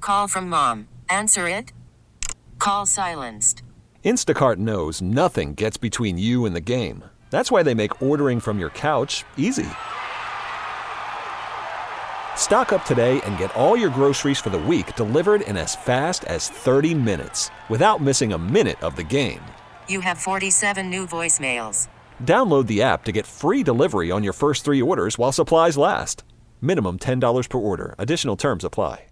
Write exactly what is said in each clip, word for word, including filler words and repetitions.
Call from mom. Answer it. Call silenced. Instacart knows nothing gets between you and the game. That's why they make ordering from your couch easy. Stock up today and get all your groceries for the week delivered in as fast as thirty minutes without missing a minute of the game. You have forty-seven new voicemails. Download the app to get free delivery on your first three orders while supplies last. Minimum ten dollars per order. Additional terms apply.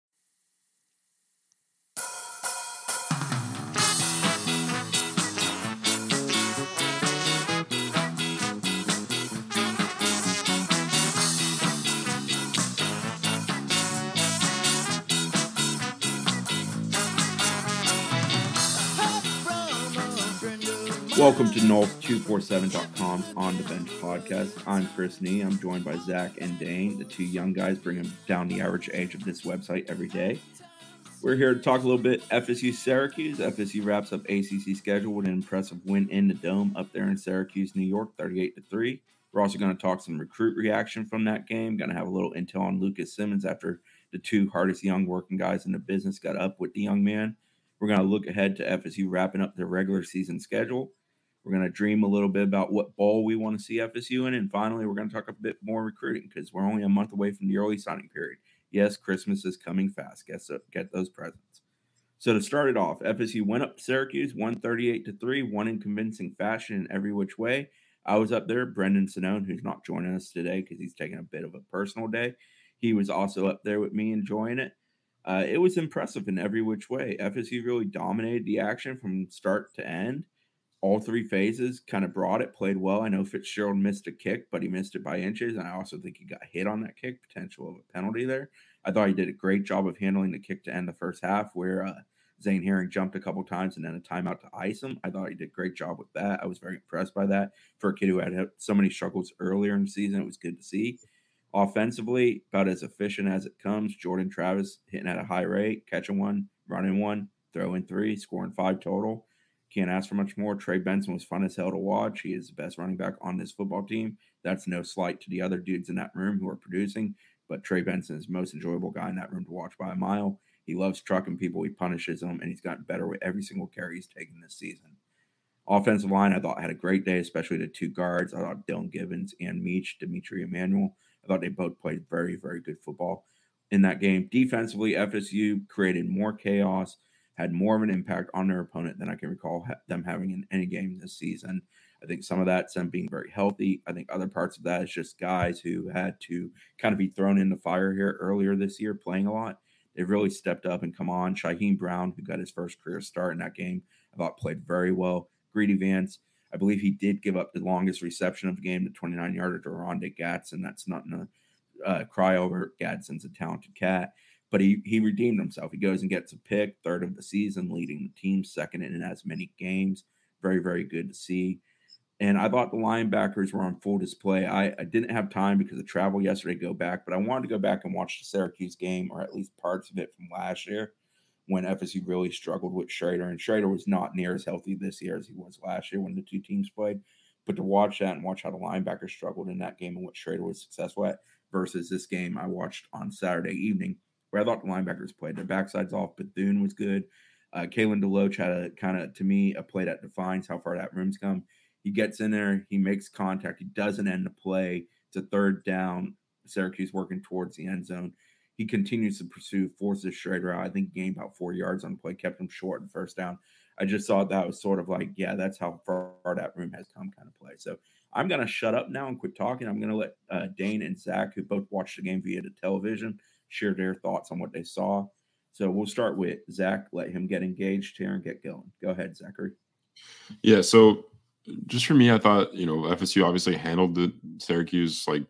Welcome to North two forty-seven dot com's On the Bench podcast. I'm Chris Nee. I'm joined by Zach and Dane, the two young guys bringing down the average age of this website every day. We're here to talk a little bit F S U Syracuse. F S U wraps up A C C schedule with an impressive win in the Dome up there in Syracuse, New York, thirty-eight to three. We're also going to talk some recruit reaction from that game. Going to have a little intel on Lucas Simmons after the two hardest young working guys in the business got up with the young man. We're going to look ahead to F S U wrapping up their regular season schedule. We're going to dream a little bit about what bowl we want to see F S U in. And finally, we're going to talk a bit more recruiting because we're only a month away from the early signing period. Yes, Christmas is coming fast. Guess get those presents. So to start it off, F S U went up to Syracuse, won thirty-eight to three, won in convincing fashion in every which way. I was up there. Brendan Sinone, who's not joining us today because he's taking a bit of a personal day, he was also up there with me enjoying it. Uh, it was impressive in every which way. F S U really dominated the action from start to end. All three phases kind of brought it, played well. I know Fitzgerald missed a kick, but he missed it by inches. And I also think he got hit on that kick, potential of a penalty there. I thought he did a great job of handling the kick to end the first half where uh, Zane Herring jumped a couple times and then a timeout to ice him. I thought he did a great job with that. I was very impressed by that. For a kid who had so many struggles earlier in the season, it was good to see. Offensively, about as efficient as it comes. Jordan Travis hitting at a high rate, catching one, running one, throwing three, scoring five total. Can't ask for much more. Trey Benson was fun as hell to watch. He is the best running back on this football team. That's no slight to the other dudes in that room who are producing, but Trey Benson is the most enjoyable guy in that room to watch by a mile. He loves trucking people. He punishes them, and he's gotten better with every single carry he's taken this season. Offensive line, I thought had a great day, especially the two guards. I thought Dylan Gibbons and Meach, Dimitri Emmanuel, I thought they both played very, very good football in that game. Defensively, F S U created more chaos, had more of an impact on their opponent than I can recall ha- them having in any game this season. I think some of that's them being very healthy. I think other parts of that is just guys who had to kind of be thrown in the fire here earlier this year, playing a lot. They've really stepped up and come on. Shaheem Brown, who got his first career start in that game, I thought played very well. Greedy Vance, I believe he did give up the longest reception of the game, the twenty-nine-yarder to Rondé Gadsden. That's nothing to uh, cry over. Gadsden's a talented cat. But he he redeemed himself. He goes and gets a pick, third of the season, leading the team, second in as many games. Very, very good to see. And I thought the linebackers were on full display. I, I didn't have time because of travel yesterday to go back, but I wanted to go back and watch the Syracuse game, or at least parts of it from last year when F S U really struggled with Schrader. And Schrader was not near as healthy this year as he was last year when the two teams played. But to watch that and watch how the linebackers struggled in that game and what Schrader was successful at versus this game I watched on Saturday evening, where I thought the linebackers played their backsides off. Bethune was good. Uh, Kalen DeLoach had a kind of, to me, a play that defines how far that room's come. He gets in there. He makes contact. He doesn't end the play. It's a third down. Syracuse working towards the end zone. He continues to pursue, forces Schrader out. I think he gained about four yards on the play, kept him short in first down. I just thought that was sort of like, yeah, that's how far that room has come kind of play. So I'm going to shut up now and quit talking. I'm going to let uh, Dane and Zach, who both watched the game via the television, share their thoughts on what they saw. So we'll start with Zach, let him get engaged here and get going. Go ahead, Zachary. Yeah, so just for me, I thought, you know, F S U obviously handled the Syracuse like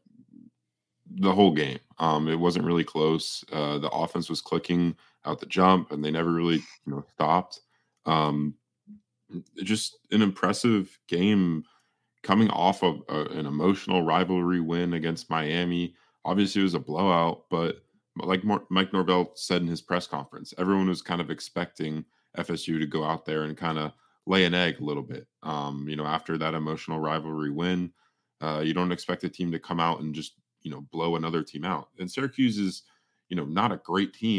the whole game. Um, it wasn't really close. Uh, the offense was clicking out the jump, and they never really, you know, stopped. Um, just an impressive game coming off of a, an emotional rivalry win against Miami. Obviously, it was a blowout, but like Mike Norvell said in his press conference, everyone was kind of expecting F S U to go out there and kind of lay an egg a little bit. Um, you know, after that emotional rivalry win, uh, you don't expect a team to come out and just, you know, blow another team out. And Syracuse is, you know, not a great team, but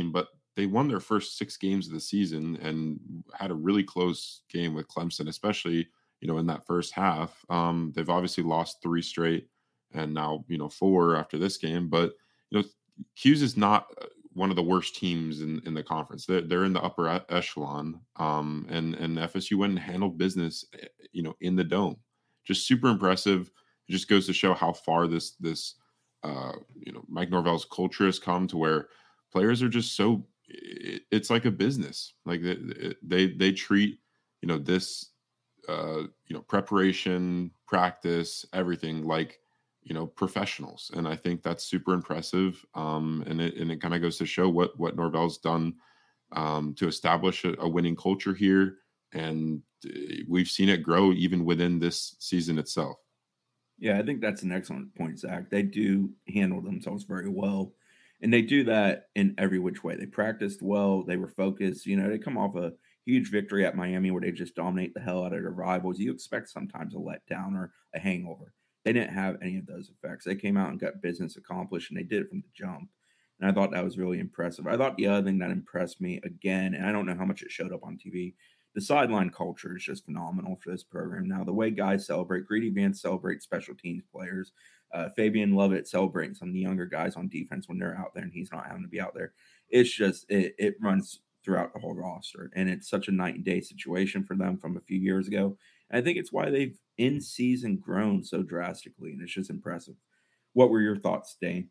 they won their first six games of the season and had a really close game with Clemson, especially, you know, in that first half. Um, they've obviously lost three straight and now, you know, four after this game. But, you know, Q's is not one of the worst teams in, in the conference. They're, they're in the upper e- echelon. Um, and, and F S U went and handled business, you know, in the dome. Just super impressive. It just goes to show how far this, this, uh, you know, Mike Norvell's culture has come to where players are just so, it, it's like a business. Like they, they, they treat, you know, this, uh, you know, preparation, practice, everything like, you know, professionals. And I think that's super impressive. Um, and it, and it kind of goes to show what, what Norvell's done um, to establish a, a winning culture here. And we've seen it grow even within this season itself. Yeah, I think that's an excellent point, Zach. They do handle themselves very well. And they do that in every which way. They practiced well. They were focused. You know, they come off a huge victory at Miami where they just dominate the hell out of their rivals. You expect sometimes a letdown or a hangover. They didn't have any of those effects. They came out and got business accomplished, and they did it from the jump. And I thought that was really impressive. I thought the other thing that impressed me again, and I don't know how much it showed up on T V, the sideline culture is just phenomenal for this program. Now, the way guys celebrate, Greedy Vance celebrates special teams players. Uh, Fabian Lovett celebrating some of the younger guys on defense when they're out there and he's not having to be out there. It's just, it, it runs throughout the whole roster. And it's such a night and day situation for them from a few years ago. And I think it's why they've in season grown so drastically. And it's just impressive. What were your thoughts, Dane?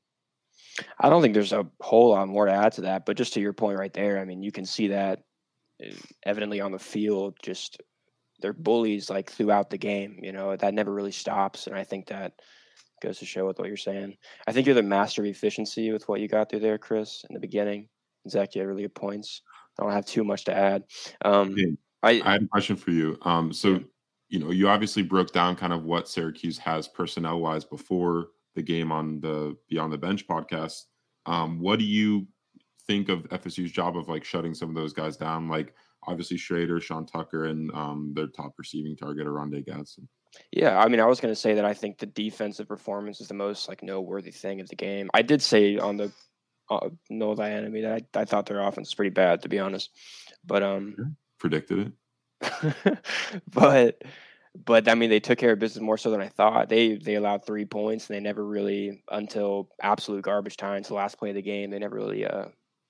I don't think there's a whole lot more to add to that, but just to your point right there, I mean, you can see that evidently on the field, just they're bullies like throughout the game, you know, that never really stops. And I think that goes to show with what you're saying. I think you're the master of efficiency with what you got through there, Chris, in the beginning. Zach, you had really good points. I don't have too much to add. Um, hey, I, I had a question for you. Um, so, yeah. you know, you obviously broke down kind of what Syracuse has personnel wise before the game on the Beyond the Bench podcast. Um, what do you think of F S U's job of like shutting some of those guys down? Like obviously Schrader, Sean Tucker, and um, their top receiving target, Aronde Gadsden. Yeah, I mean, I was going to say that I think the defensive performance is the most like noteworthy thing of the game. I did say on the uh, No Thy Enemy that I, I thought their offense was pretty bad, to be honest. But um, yeah, predicted it. but but I mean, they took care of business more so than I thought. They they allowed three points, and they never really, until absolute garbage time, until the last play of the game, they never really. Uh,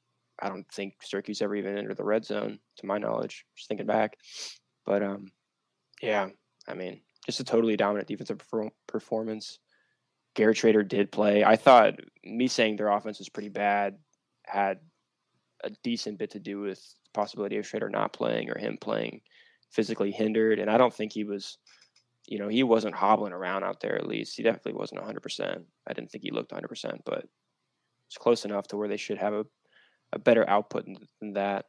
I don't think Syracuse ever even entered the red zone, to my knowledge. Just thinking back, but um, yeah, I mean. Just a totally dominant defensive performance. Garrett Schrader did play. I thought me saying their offense was pretty bad had a decent bit to do with the possibility of Schrader not playing or him playing physically hindered. And I don't think he was, you know, he wasn't hobbling around out there at least. He definitely wasn't one hundred percent. I didn't think he looked one hundred percent, but it's close enough to where they should have a, a better output than that.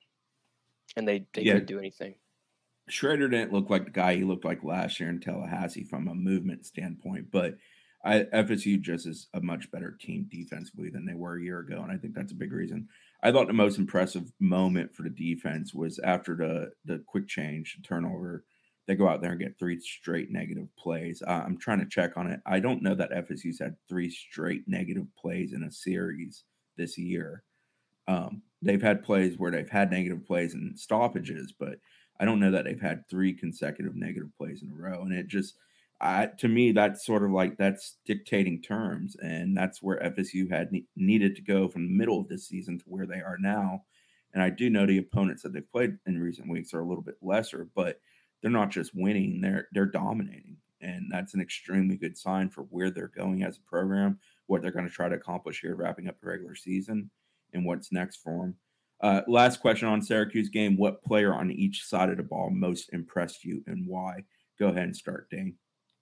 And they, they yeah. didn't do anything. Schrader didn't look like the guy he looked like last year in Tallahassee from a movement standpoint, but I, F S U just is a much better team defensively than they were a year ago, and I think that's a big reason. I thought the most impressive moment for the defense was after the the quick change, the turnover. They go out there and get three straight negative plays. Uh, I'm trying to check on it. I don't know that F S U's had three straight negative plays in a series this year. Um, they've had plays where they've had negative plays and stoppages, but I don't know that they've had three consecutive negative plays in a row. And it just, I, to me, that's sort of like that's dictating terms. And that's where F S U had ne- needed to go from the middle of this season to where they are now. And I do know the opponents that they've played in recent weeks are a little bit lesser, but they're not just winning, they're they're dominating. And that's an extremely good sign for where they're going as a program, what they're going to try to accomplish here, wrapping up the regular season, and what's next for them. Uh, last question on Syracuse game. What player on each side of the ball most impressed you and why? Go ahead and start, Dane.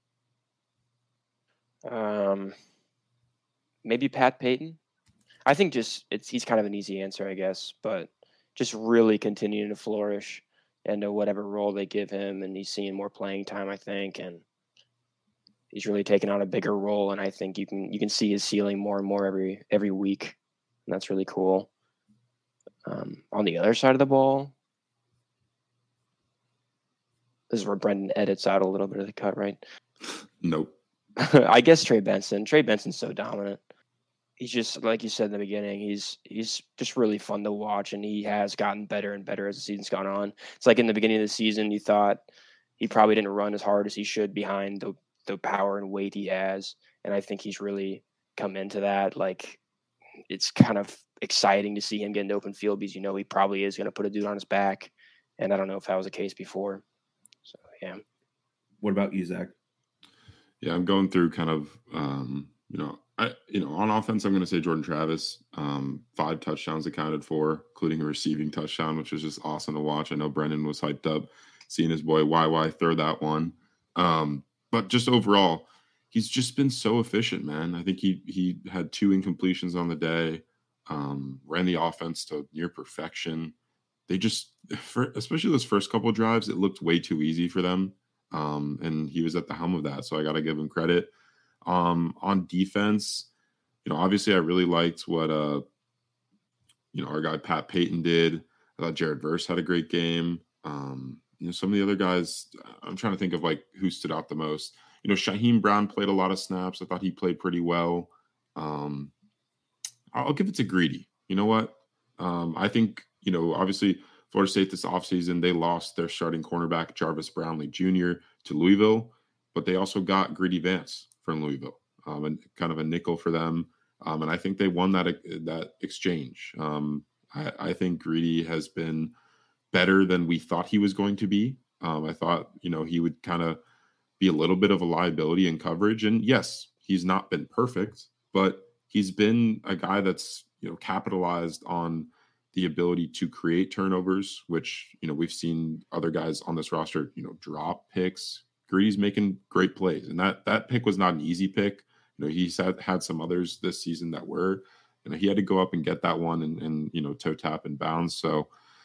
Um, maybe Pat Payton. I think just it's he's kind of an easy answer, I guess, but just really continuing to flourish into whatever role they give him, and he's seeing more playing time, I think, and he's really taking on a bigger role, and I think you can you can see his ceiling more and more every every week, and that's really cool. Um, on the other side of the ball, this is where Brendan edits out a little bit of the cut, right? Nope. I guess Trey Benson. Trey Benson's so dominant. he's just like you said in the beginning. He's he's just really fun to watch, and he has gotten better and better as the season's gone on. It's like in the beginning of the season, you thought he probably didn't run as hard as he should behind the the power and weight he has, and I think he's really come into that. Like, it's kind of exciting to see him get into open field because you know he probably is going to put a dude on his back, and I don't know if that was the case before. So yeah. What about you, Zach? Yeah, I'm going through kind of, um, you know, I, you know, on offense, I'm going to say Jordan Travis, um, five touchdowns accounted for, including a receiving touchdown, which was just awesome to watch. I know Brendan was hyped up seeing his boy Y Y throw that one. Um, but just overall, he's just been so efficient, man. I think he he had two incompletions on the day, um, ran the offense to near perfection. They just, for, especially those first couple of drives, it looked way too easy for them. Um, and he was at the helm of that. So I got to give him credit. Um, on defense, you know, obviously I really liked what, uh, you know, our guy Pat Payton did. I thought Jared Verse had a great game. Um, you know, some of the other guys, I'm trying to think of like who stood out the most. You know, Shaheem Brown played a lot of snaps. I thought he played pretty well. Um, I'll give it to Greedy. You know what? Um, I think, you know, obviously Florida State this offseason, they lost their starting cornerback, Jarvis Brownlee Junior, to Louisville, but they also got Greedy Vance from Louisville, um, and kind of a nickel for them. Um, and I think they won that that exchange. Um, I, I think Greedy has been better than we thought he was going to be. Um, I thought, you know, he would kind of be a little bit of a liability in coverage. And yes, he's not been perfect, but he's been a guy that's, you know, capitalized on the ability to create turnovers, which, you know, we've seen other guys on this roster, you know, drop picks. Greedy's making great plays. And that that pick was not an easy pick. You know, he's had, had some others this season that were, you know, he had to go up and get that one and, and you know, toe tap and bounce. So,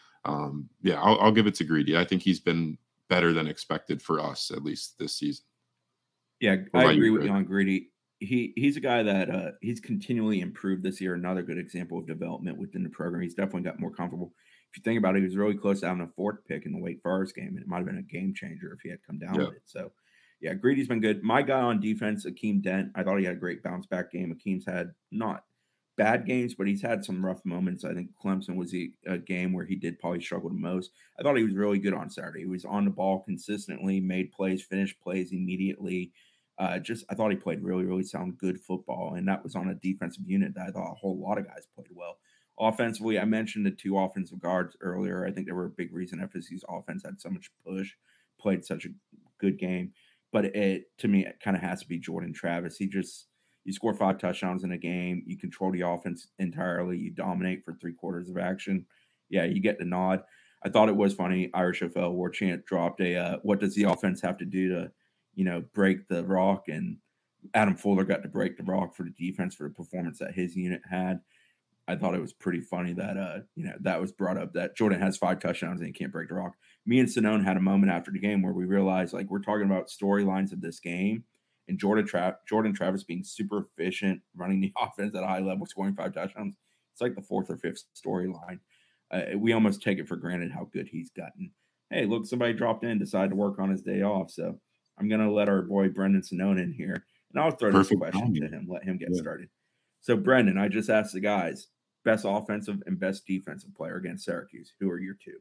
um, yeah, I'll, I'll give it to Greedy. I think he's been better than expected for us, at least this season. Yeah, I agree with you on Greedy. He he's a guy that uh, he's continually improved this year. Another good example of development within the program. He's definitely got more comfortable. If you think about it, he was really close to having a fourth pick in the Wake Forest game, and it might have been a game changer if he had come down yeah. with it. So, yeah, Greedy's been good. My guy on defense, Akeem Dent, I thought he had a great bounce back game. Akeem's had not bad games, but he's had some rough moments. I think Clemson was a, a game where he did probably struggle the most. I thought he was really good on Saturday. He was on the ball consistently, made plays, finished plays immediately. Uh, just I thought he played really, really sound good football, and that was on a defensive unit that I thought a whole lot of guys played well. Offensively, I mentioned the two offensive guards earlier. I think they were a big reason F S U's offense had so much push, played such a good game. But it, to me, it kind of has to be Jordan Travis. He just, you score five touchdowns in a game, you control the offense entirely, you dominate for three quarters of action. Yeah, you get the nod. I thought it was funny. Irish F L War Chant dropped a, uh, what does the offense have to do to, you know, break the rock? And Adam Fuller got to break the rock for the defense for the performance that his unit had. I thought it was pretty funny that, uh, you know, that was brought up that Jordan has five touchdowns and he can't break the rock. Me and Sonone had a moment after the game where we realized, like, we're talking about storylines of this game, and Jordan, Tra- Jordan Travis being super efficient, running the offense at a high level, scoring five touchdowns. It's like the fourth or fifth storyline. Uh, we almost take it for granted how good he's gotten. Hey, look, somebody dropped in, decided to work on his day off. So I'm going to let our boy Brendan Sonone in here, and I'll throw Perfect this question timing. to him, let him get yeah. started. So, Brendan, I just asked the guys, best offensive and best defensive player against Syracuse. Who are your two?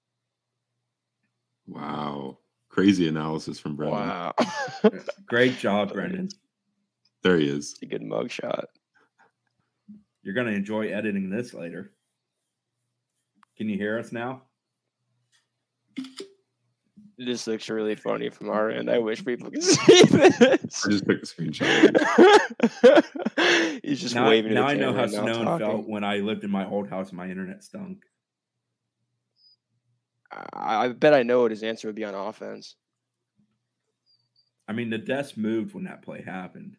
Wow. Crazy analysis from Brendan. Wow. Great job, Brendan. There he is. A good mugshot. You're going to enjoy editing this later. Can you hear us now? This looks really funny from our end. I wish people could see this. I just took a screenshot. He's just now, waving. Now to I know how Sonone felt when I lived in my old house and my internet stunk. I, I bet I know what his answer would be on offense. I mean, the desk moved when that play happened.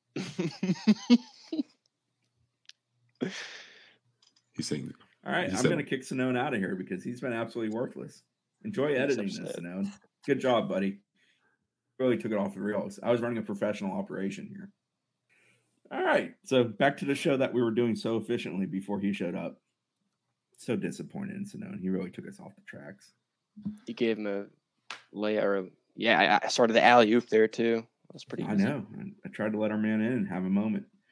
He's saying, all right, I'm going to kick Sonone out of here because he's been absolutely worthless. Enjoy editing this, Sonone. Good job, buddy. Really took it off the rails. I was running a professional operation here. All right, so back to the show that we were doing so efficiently before he showed up. So disappointed in Sonone. He really took us off the tracks. You gave him a lay or yeah, I, I started the alley oop there too. That was pretty easy. I know. I tried to let our man in and have a moment.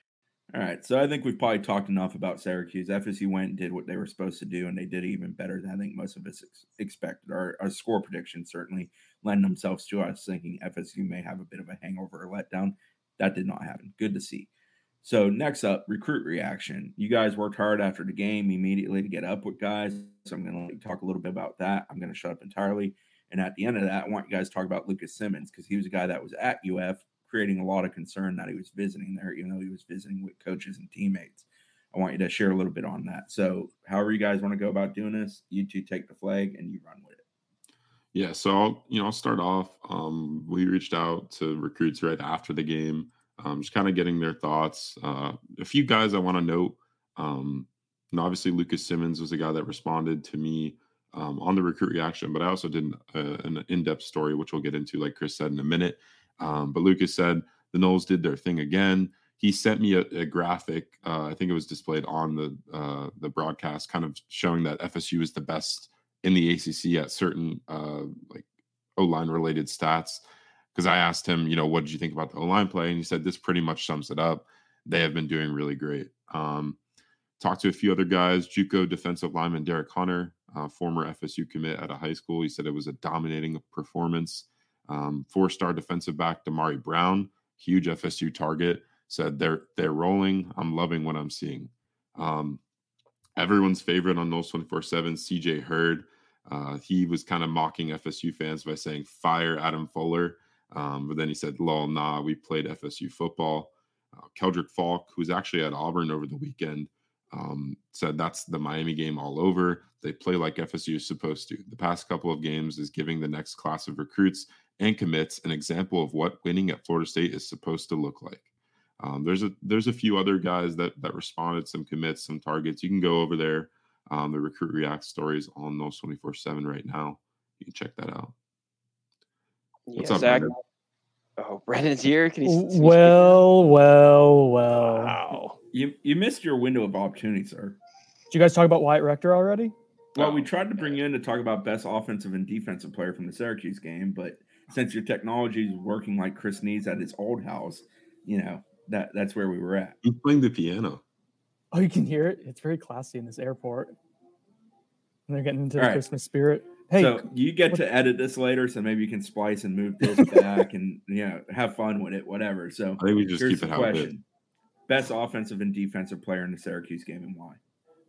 All right, so I think we've probably talked enough about Syracuse. F S U went and did what they were supposed to do, and they did even better than I think most of us ex- expected. Our, our score predictions certainly lend themselves to us thinking F S U may have a bit of a hangover or letdown. That did not happen. Good to see. So next up, recruit reaction. You guys worked hard after the game immediately to get up with guys. So I'm going to talk a little bit about that. I'm going to shut up entirely. And at the end of that, I want you guys to talk about Lucas Simmons because he was a guy that was at U F, creating a lot of concern that he was visiting there, even though he was visiting with coaches and teammates. I want you to share a little bit on that. So however you guys want to go about doing this, you two take the flag and you run with it. Yeah, so I'll, you know, I'll start off. Um, we reached out to recruits right after the game, um, just kind of getting their thoughts. Uh, a few guys I want to note, um, and obviously Lucas Simmons was a guy that responded to me um, on the recruit reaction, but I also did an, uh, an in-depth story, which we'll get into, like Chris said, in a minute. Um, but Lucas said the Noles did their thing again. He sent me a, a graphic. Uh, I think it was displayed on the uh, the broadcast, kind of showing that F S U is the best in the A C C at certain uh, like O-line related stats. Because I asked him, you know, what did you think about the O-line play? And he said this pretty much sums it up. They have been doing really great. Um, talked to a few other guys. JUCO defensive lineman Derek Hunter, uh, former F S U commit at a high school. He said it was a dominating performance. Um, four-star defensive back Damari Brown, huge F S U target, said they're they're rolling. I'm loving what I'm seeing. Um, everyone's favorite on Noles twenty-four seven, C J Hurd. Uh, he was kind of mocking F S U fans by saying, fire Adam Fuller. Um, but then he said, lol, nah, we played F S U football. Uh, Keldrick Falk, who's actually at Auburn over the weekend, um, said that's the Miami game all over. They play like F S U is supposed to. The past couple of games is giving the next class of recruits and commits an example of what winning at Florida State is supposed to look like. Um, there's a there's a few other guys that that responded, some commits, some targets. You can go over there. Um, the recruit react stories on Noles twenty-four seven right now. You can check that out. What's yeah, up, Zach? Brandon? Oh, Brandon's here. Can he? Well, well, well. Wow. You you missed your window of opportunity, sir. Did you guys talk about Wyatt Rector already? Well, we tried to bring you in to talk about best offensive and defensive player from the Syracuse game, but since your technology is working like Chris needs at his old house, you know, that that's where we were at. He's playing the piano. Oh, you can hear it. It's very classy in this airport. And they're getting into the All right. Christmas spirit. Hey, So you get to edit this later, so maybe you can splice and move this back and, you know, have fun with it, whatever. So I think we just here's keep the it how it is. question. Best offensive and defensive player in the Syracuse game and why?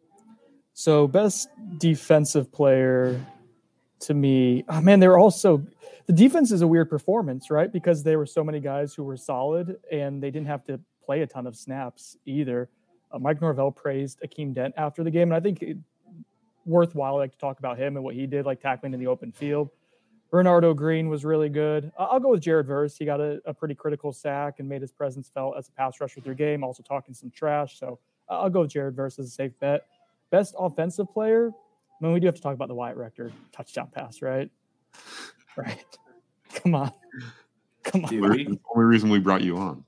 so best defensive player to me. Oh, man, they were also – the defense is a weird performance, right? Because there were so many guys who were solid, and they didn't have to play a ton of snaps either. Uh, Mike Norvell praised Akeem Dent after the game, and I think it, worthwhile like to talk about him and what he did, like tackling in the open field. Bernardo Green was really good. Uh, I'll go with Jared Verse. He got a, a pretty critical sack and made his presence felt as a pass rusher through game, also talking some trash. So uh, I'll go with Jared Verse as a safe bet. Best offensive player, I mean, we do have to talk about the Wyatt Rector touchdown pass, right? Right. Come on. Come on. Dude, That's we- the only reason we brought you on.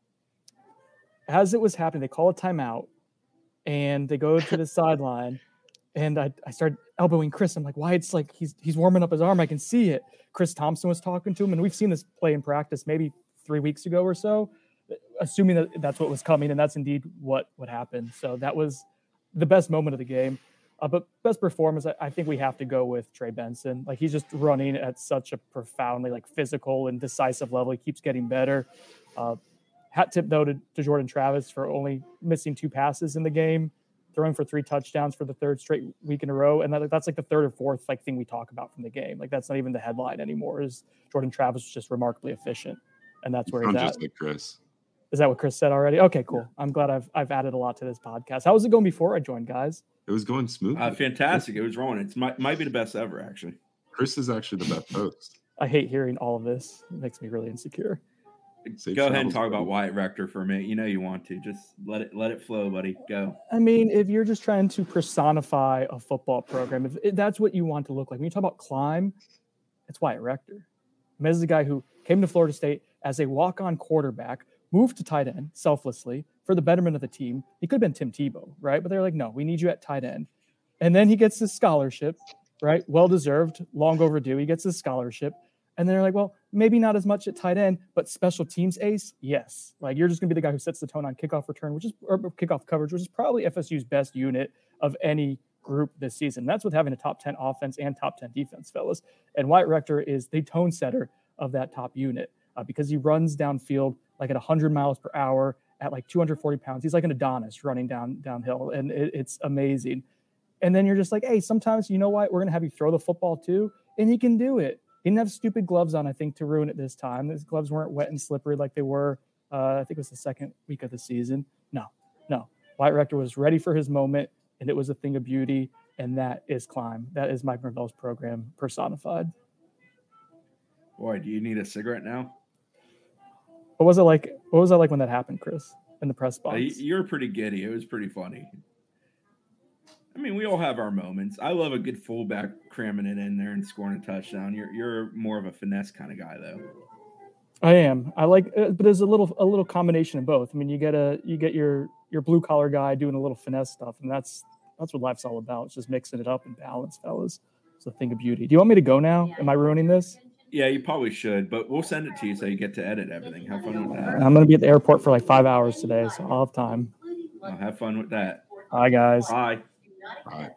As it was happening, they call a timeout, and they go to the sideline, and I, I started elbowing Chris. I'm like, why? It's like he's he's warming up his arm. I can see it. Chris Thompson was talking to him, and we've seen this play in practice maybe three weeks ago or so, assuming that that's what was coming, and that's indeed what what happened. So that was the best moment of the game. Uh, but best performance, I, I think we have to go with Trey Benson. Like, he's just running at such a profoundly like physical and decisive level. He keeps getting better. Uh, hat tip though to, to Jordan Travis for only missing two passes in the game, throwing for three touchdowns for the third straight week in a row. And that, that's like the third or fourth like thing we talk about from the game. Like, that's not even the headline anymore. Is Jordan Travis was just remarkably efficient, and that's where I'm he's at. just like Chris. Is that what Chris said already? Okay, cool. I'm glad I've I've added a lot to this podcast. How was it going before I joined, guys? It was going smooth. Uh, fantastic. It was rolling. It's might, might be the best ever, actually. Chris is actually the best host. I hate hearing all of this. It makes me really insecure. Safe Go ahead and travels, talk about buddy. Wyatt Rector for a minute. You know you want to. Just let it let it flow, buddy. Go. I mean, if you're just trying to personify a football program, if, if that's what you want to look like, when you talk about climb, it's Wyatt Rector. I mean, this is a guy who came to Florida State as a walk-on quarterback, moved to tight end selflessly for the betterment of the team. He could have been Tim Tebow, right? But they're like, no, we need you at tight end. And then he gets this scholarship, right? Well-deserved, long overdue. He gets this scholarship. And they're like, well, maybe not as much at tight end, but special teams ace, yes. Like you're just going to be the guy who sets the tone on kickoff return, which is or kickoff coverage, which is probably F S U's best unit of any group this season. That's with having a top ten offense and top ten defense, fellas. And Wyatt Rector is the tone setter of that top unit uh, because he runs downfield like at one hundred miles per hour at like two hundred forty pounds. He's like an Adonis running down downhill, and it, it's amazing. And then you're just like, hey, sometimes, you know what? We're going to have you throw the football too, and he can do it. He didn't have stupid gloves on, I think, to ruin it this time. His gloves weren't wet and slippery like they were, uh, I think it was the second week of the season. No, no. Wyatt Rector was ready for his moment, and it was a thing of beauty, and that is Climb. That is Mike Norvell's program personified. Boy, do you need a cigarette now? What was it like? What was that like when that happened, Chris, in the press box? Uh, you were pretty giddy. It was pretty funny. I mean, we all have our moments. I love a good fullback cramming it in there and scoring a touchdown. You're you're more of a finesse kind of guy, though. I am. I like, uh, but there's a little a little combination of both. I mean, you get a you get your your blue collar guy doing a little finesse stuff, and that's that's what life's all about. It's just mixing it up and balance, fellas. It's a thing of beauty. Do you want me to go now? Am I ruining this? Yeah, you probably should, but we'll send it to you so you get to edit everything. Have fun with that. I'm going to be at the airport for like five hours today, so I'll have time. Well, have fun with that. Bye, guys. Bye. Bye.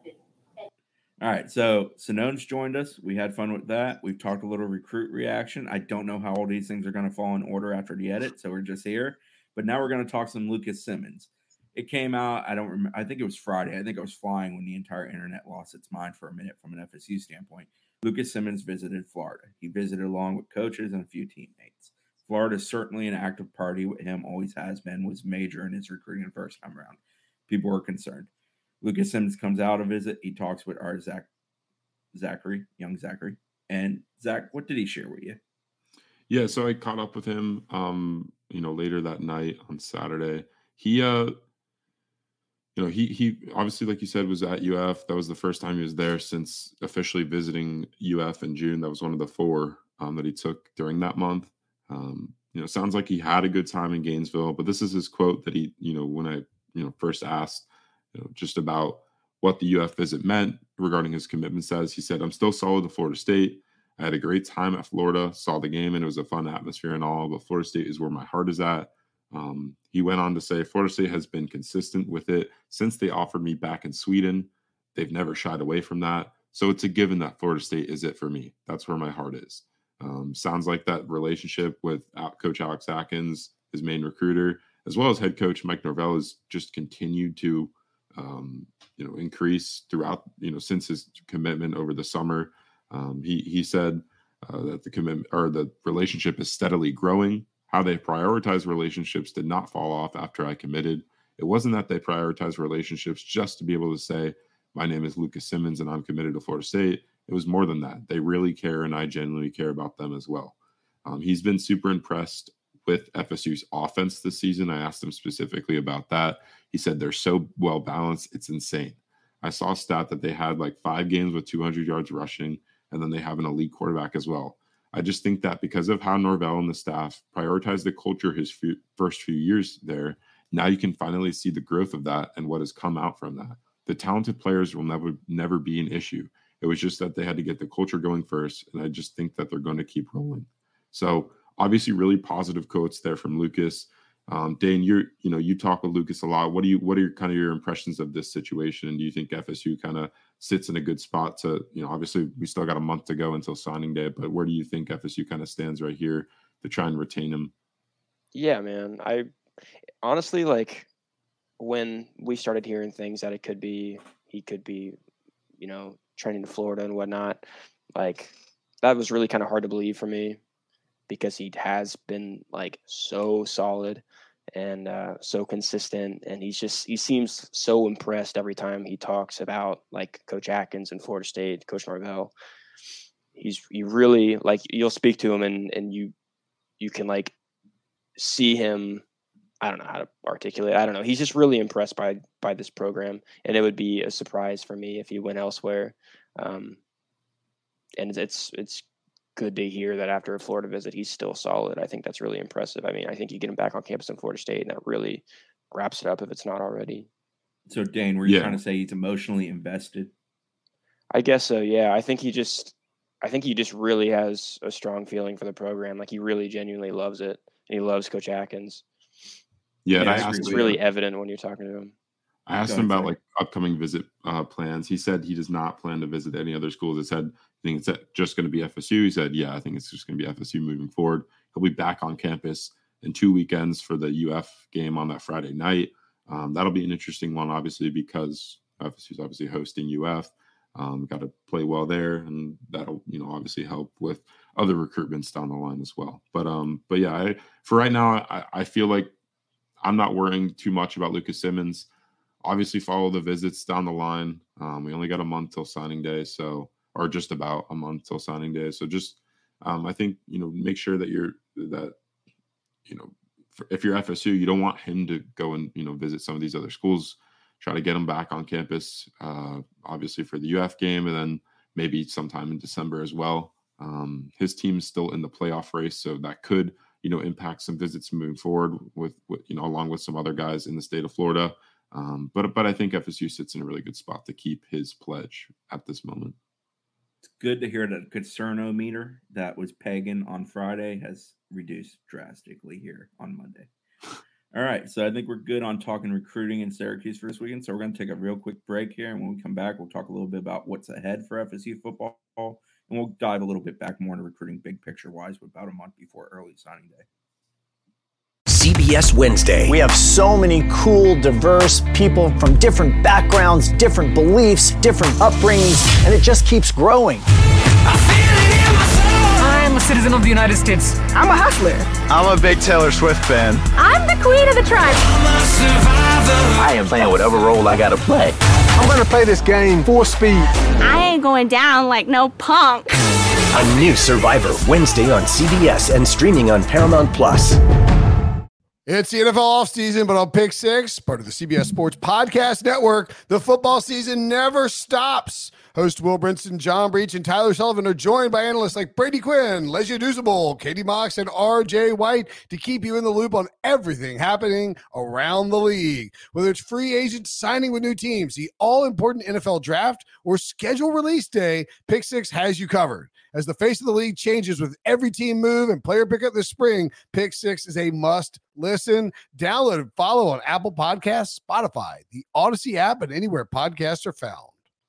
All right, so Sinone's joined us. We had fun with that. We've talked a little recruit reaction. I don't know how all these things are going to fall in order after the edit, so we're just here. But now we're going to talk some Lucas Simmons. It came out, I don't remember, I think it was Friday. I think I was flying when the entire internet lost its mind for a minute from an F S U standpoint. Lucas Simmons visited Florida. He visited along with coaches and a few teammates. Florida is certainly an active party with him, always has been, was major in his recruiting the first time around. People were concerned. Lucas Simmons comes out to visit. He talks with our Zach, Zachary, young Zachary. And Zach, what did he share with you? Yeah, so I caught up with him, um, you know, later that night on Saturday. He, uh, you know, he he obviously, like you said, was at U F. That was the first time he was there since officially visiting U F in June. That was one of the four um, that he took during that month. Um, you know, sounds like he had a good time in Gainesville, but this is his quote that he, you know, when I, you know, first asked, you know, just about what the U F visit meant regarding his commitment status. He said, "I'm still solid to Florida State. I had a great time at Florida, saw the game, and it was a fun atmosphere and all, but Florida State is where my heart is at." Um, he went on to say, "Florida State has been consistent with it since they offered me back in Sweden. They've never shied away from that. So it's a given that Florida State is it for me. That's where my heart is." Um, sounds like that relationship with Coach Alex Atkins, his main recruiter, as well as head coach Mike Norvell, has just continued to, um, you know, increase throughout, you know, since his commitment over the summer. Um, he he said uh, that the commitment or the relationship is steadily growing. How they prioritize relationships did not fall off after I committed. It wasn't that they prioritized relationships just to be able to say, "My name is Lucas Simmons and I'm committed to Florida State." It was more than that. They really care, and I genuinely care about them as well. Um, he's been super impressed with F S U's offense this season. I asked him specifically about that. He said they're so well balanced, it's insane. I saw a stat that they had like five games with two hundred yards rushing, and then they have an elite quarterback as well. I just think that because of how Norvell and the staff prioritized the culture his few, first few years there, now you can finally see the growth of that and what has come out from that. The talented players will never, never be an issue. It was just that they had to get the culture going first, and I just think that they're going to keep rolling. So obviously, really positive quotes there from Lucas. Um, Dane, you're you know you talk with Lucas a lot. What do you what are your, kind of your impressions of this situation? And do you think F S U kind of sits in a good spot to, you know, obviously we still got a month to go until signing day, but where do you think F S U kind of stands right here to try and retain him? Yeah, man. I honestly, like, when we started hearing things that it could be he could be, you know, training to Florida and whatnot, like that was really kind of hard to believe for me, because he has been like so solid and uh, so consistent. And he's just, he seems so impressed every time he talks about like Coach Atkins and Florida State, Coach Norvell. He's, he really, like, you'll speak to him and, and you, you can like see him. I don't know how to articulate. I don't know. He's just really impressed by, by this program. And it would be a surprise for me if he went elsewhere. Um, and it's, it's, good to hear that after a Florida visit, he's still solid. I think that's really impressive. I mean, I think you get him back on campus in Florida State, and that really wraps it up if it's not already. So, Dane, were you yeah. trying to say he's emotionally invested? I guess so, yeah. I think he just I think he just really has a strong feeling for the program. Like he really genuinely loves it, and he loves Coach Atkins. Yeah, and Yeah, I I asked agree It's with him, really evident when you're talking to him. I asked Go him ahead, about Zach. like upcoming visit uh, plans. He said he does not plan to visit any other schools. I said, I think it's just going to be F S U. He said, yeah, I think it's just going to be F S U moving forward. He'll be back on campus in two weekends for the U F game on that Friday night. Um, that'll be an interesting one, obviously, because F S U is obviously hosting U F. Um, got to play well there, and that'll, you know, obviously help with other recruitments down the line as well. But um, but yeah, I, for right now, I, I feel like I'm not worrying too much about Lucas Simmons. Obviously, follow the visits down the line. Um, we only got a month till signing day, so or just about a month till signing day. So just, um, I think, you know, make sure that you're that, you know, if you're F S U, you don't want him to go and, you know, visit some of these other schools. Try to get him back on campus, uh, obviously for the U F game, and then maybe sometime in December as well. Um, his team's still in the playoff race, so that could, you know, impact some visits moving forward with, with you know, along with some other guys in the state of Florida. Um, but but I think F S U sits in a really good spot to keep his pledge at this moment. It's good to hear that concernometer that was pagan on Friday has reduced drastically here on Monday. All right, so I think we're good on talking recruiting in Syracuse for this weekend. So we're going to take a real quick break here, and when we come back, we'll talk a little bit about what's ahead for F S U football, and we'll dive a little bit back more into recruiting big picture wise with about a month before early signing day. C B S Wednesday. We have so many cool, diverse people from different backgrounds, different beliefs, different upbringings, and it just keeps growing. I'm a citizen of the United States. I'm a hustler. I'm a big Taylor Swift fan. I'm the queen of the tribe. I am playing whatever role I gotta play. I'm gonna play this game full speed. I ain't going down like no punk. A new Survivor Wednesday on C B S and streaming on Paramount Plus. It's the N F L offseason, but on Pick Six, part of the C B S Sports Podcast Network, the football season never stops. Host Will Brinson, John Breach, and Tyler Sullivan are joined by analysts like Brady Quinn, Lesia Dusable, Katie Mox, and R J White to keep you in the loop on everything happening around the league. Whether it's free agents signing with new teams, the all-important N F L draft, or schedule release day, Pick Six has you covered. As the face of the league changes with every team move and player pickup this spring, Pick Six is a must listen. Download and follow on Apple Podcasts, Spotify, the Odyssey app, and anywhere podcasts are found.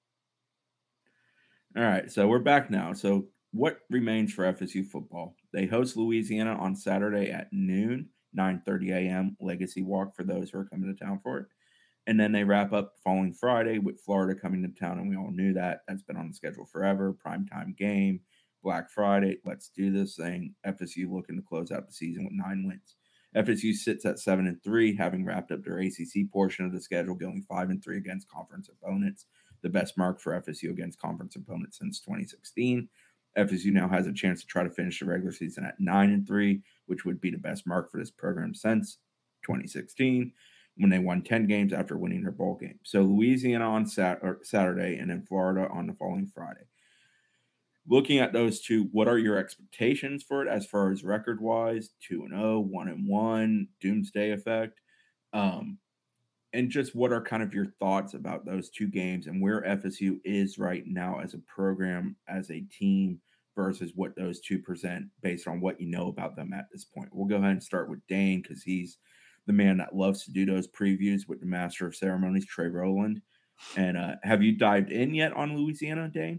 All right, so we're back now. So what remains for F S U football? They host Louisiana on Saturday at noon, nine thirty a.m. Legacy Walk for those who are coming to town for it. And then they wrap up following Friday with Florida coming to town, and we all knew that. That's been on the schedule forever. Primetime game, Black Friday. Let's do this thing. F S U looking to close out the season with nine wins. F S U sits at seven and three, having wrapped up their A C C portion of the schedule, going five and three against conference opponents. The best mark for F S U against conference opponents since twenty sixteen. F S U now has a chance to try to finish the regular season at nine and three, which would be the best mark for this program since twenty sixteen, when they won ten games after winning their bowl game. So Louisiana on Sat- or Saturday, and then Florida on the following Friday. Looking at those two, what are your expectations for it as far as record-wise? two and oh, one and one, doomsday effect. Um, and just what are kind of your thoughts about those two games and where F S U is right now as a program, as a team, versus what those two present based on what you know about them at this point? We'll go ahead and start with Dane, because he's the man that loves to do those previews with the master of ceremonies, Trey Rowland. And uh, have you dived in yet on Louisiana, Dane?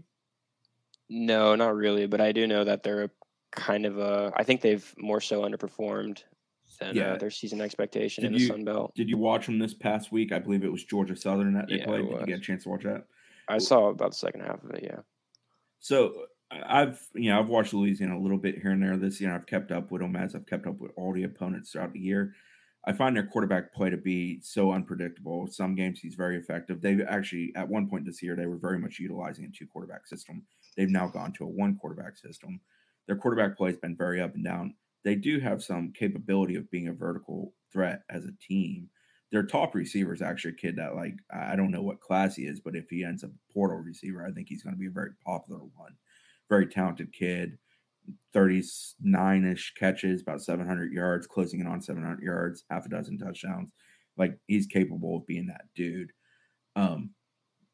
No, not really, but I do know that they're kind of a. I think they've more so underperformed than Yeah. uh, their season expectation Did in the you- Sun Belt. Did you watch them this past week? I believe it was Georgia Southern that they Yeah, played. it Did you was. get a chance to watch that? I saw about the second half of it. Yeah. So I've, you know, I've watched Louisiana a little bit here and there this year. I've kept up with them as I've kept up with all the opponents throughout the year. I find their quarterback play to be so unpredictable. Some games he's very effective. They've actually, at one point this year, they were very much utilizing a two quarterback system. They've now gone to a one quarterback system. Their quarterback play has been very up and down. They do have some capability of being a vertical threat as a team. Their top receiver is actually a kid that, like, I don't know what class he is, but if he ends up a portal receiver, I think he's going to be a very popular one. Very talented kid, thirty-nine-ish catches, about seven hundred yards, closing in on seven hundred yards, half a dozen touchdowns. Like, he's capable of being that dude. Um,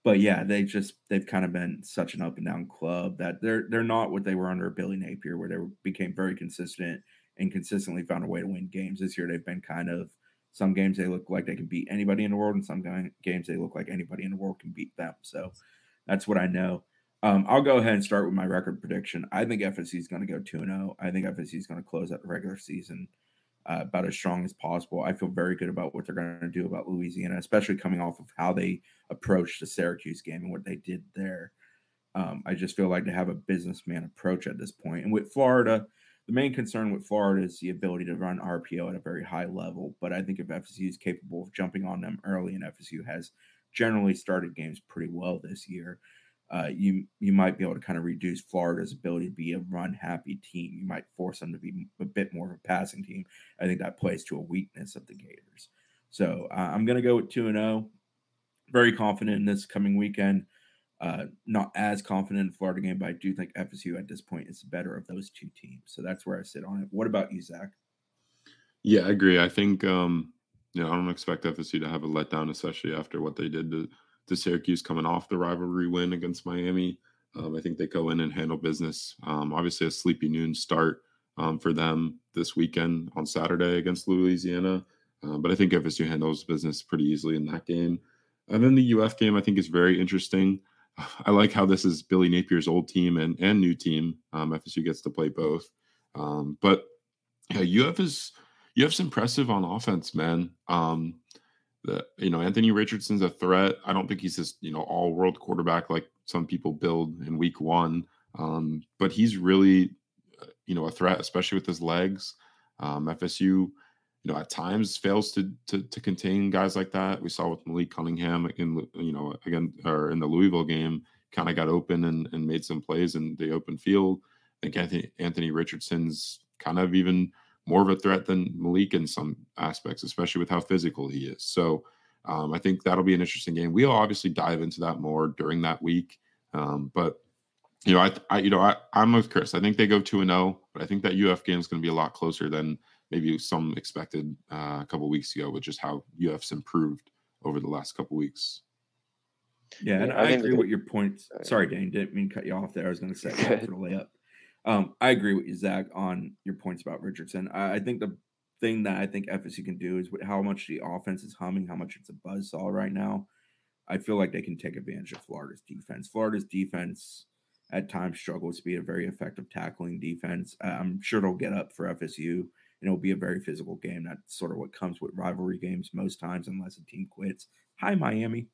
but yeah, they just they've kind of been such an up and down club that they're they're not what they were under Billy Napier, where they became very consistent and consistently found a way to win games. This year, they've been kind of some games they look like they can beat anybody in the world, and some games they look like anybody in the world can beat them. So that's what I know. Um, I'll go ahead and start with my record prediction. I think F S U is going to go two and zero. I think F S U is going to close out the regular season Uh, about as strong as possible. I feel very good about what they're going to do about Louisiana, especially coming off of how they approached the Syracuse game and what they did there. Um, I just feel like they have a businessman approach at this point. And with Florida, the main concern with Florida is the ability to run R P O at a very high level. But I think if F S U is capable of jumping on them early, and F S U has generally started games pretty well this year, Uh, you you might be able to kind of reduce Florida's ability to be a run-happy team. You might force them to be a bit more of a passing team. I think that plays to a weakness of the Gators. So uh, I'm going to go with two and oh. Very confident in this coming weekend. Uh, not as confident in the Florida game, but I do think F S U at this point is the better of those two teams. So that's where I sit on it. What about you, Zach? Yeah, I agree. I think um, you know I don't expect F S U to have a letdown, especially after what they did to to Syracuse coming off the rivalry win against Miami. Um, I think they go in and handle business. Um, obviously, a sleepy noon start um, for them this weekend on Saturday against Louisiana. Uh, but I think F S U handles business pretty easily in that game. And then the U F game, I think, is very interesting. I like how this is Billy Napier's old team and, and new team. Um, F S U gets to play both. Um, but yeah, U F is U F's impressive on offense, man. Um, The, you know, Anthony Richardson's a threat. I don't think he's this, you know, all-world quarterback like some people build in week one. Um, but he's really, you know, a threat, especially with his legs. Um, F S U, you know, at times fails to, to to contain guys like that. We saw with Malik Cunningham in, you know, again, or in the Louisville game, kind of got open and, and made some plays in the open field. I think Anthony, Anthony Richardson's kind of even more of a threat than Malik in some aspects, especially with how physical he is. So um, I think that'll be an interesting game. We'll obviously dive into that more during that week. Um, but, you know, I, I you know, I, I'm with Chris. I think they go two and oh, but I think that U F game is going to be a lot closer than maybe some expected uh, a couple weeks ago, with just how U F's improved over the last couple weeks. Yeah, and Yeah, I, I think agree that- with your points. Sorry, Dane, didn't mean to cut you off there. I was going to set you up for the layup. Um, I agree with you, Zach, on your points about Richardson. I, I think the thing that I think F S U can do is with how much the offense is humming, how much it's a buzzsaw right now. I feel like they can take advantage of Florida's defense. Florida's defense at times struggles to be a very effective tackling defense. Uh, I'm sure it'll get up for F S U, and it'll be a very physical game. That's sort of what comes with rivalry games most times, unless a team quits. Hi, Miami.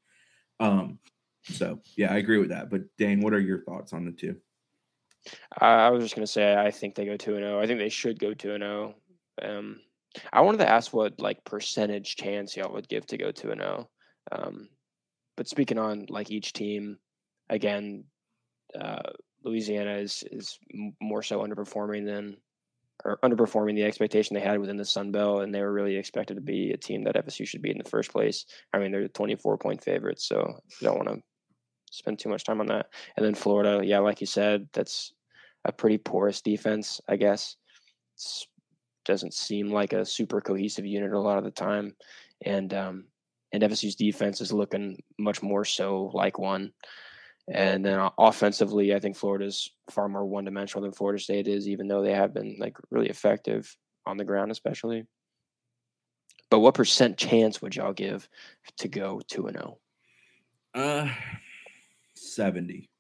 Um, so, yeah, I agree with that. But, Dane, what are your thoughts on the two? I was just gonna say I think they go two and zero. I think they should go two and zero. Um, I wanted to ask what like percentage chance y'all would give to go two and zero. Um, but speaking on like each team, again, uh, Louisiana is is more so underperforming than or underperforming the expectation they had within the Sun Belt, and they were really expected to be a team that F S U should be in the first place. I mean, they're the twenty-four point favorites, so I don't want to spend too much time on that. And then Florida, yeah, like you said, that's a pretty porous defense, I guess. It doesn't seem like a super cohesive unit a lot of the time. And um, and F S U's defense is looking much more so like one. And then offensively, I think Florida's far more one-dimensional than Florida State is, even though they have been like really effective on the ground, especially. But what percent chance would y'all give to go two and zero? Uh, seventy.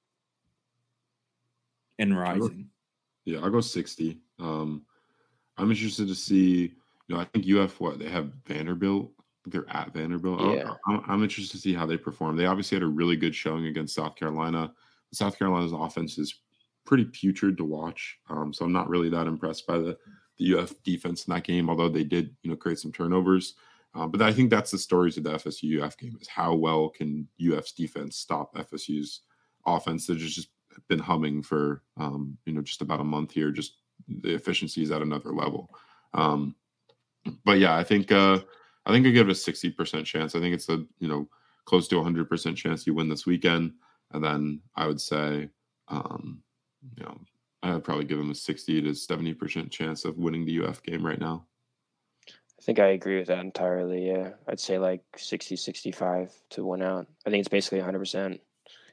And rising. Yeah, I'll go sixty. Um, I'm interested to see. You know, I think U F what they have Vanderbilt. They're at Vanderbilt. Yeah. I'm, I'm interested to see how they perform. They obviously had a really good showing against South Carolina. South Carolina's offense is pretty putrid to watch. Um, so I'm not really that impressed by the, the U F defense in that game, although they did, you know, create some turnovers. Uh, but I think that's the stories of the F S U U F game, is how well can U F's defense stop F S U's offense that has just been humming for, um, you know, just about a month here. Just the efficiency is at another level. Um, but yeah, I think, uh, I think I give it a sixty percent chance. I think it's a, you know, close to a one hundred percent chance you win this weekend. And then I would say, um, you know, I would probably give them a sixty to seventy percent chance of winning the U F game right now. I think I agree with that entirely. Yeah. I'd say like sixty, sixty-five to win out. I think it's basically one hundred percent.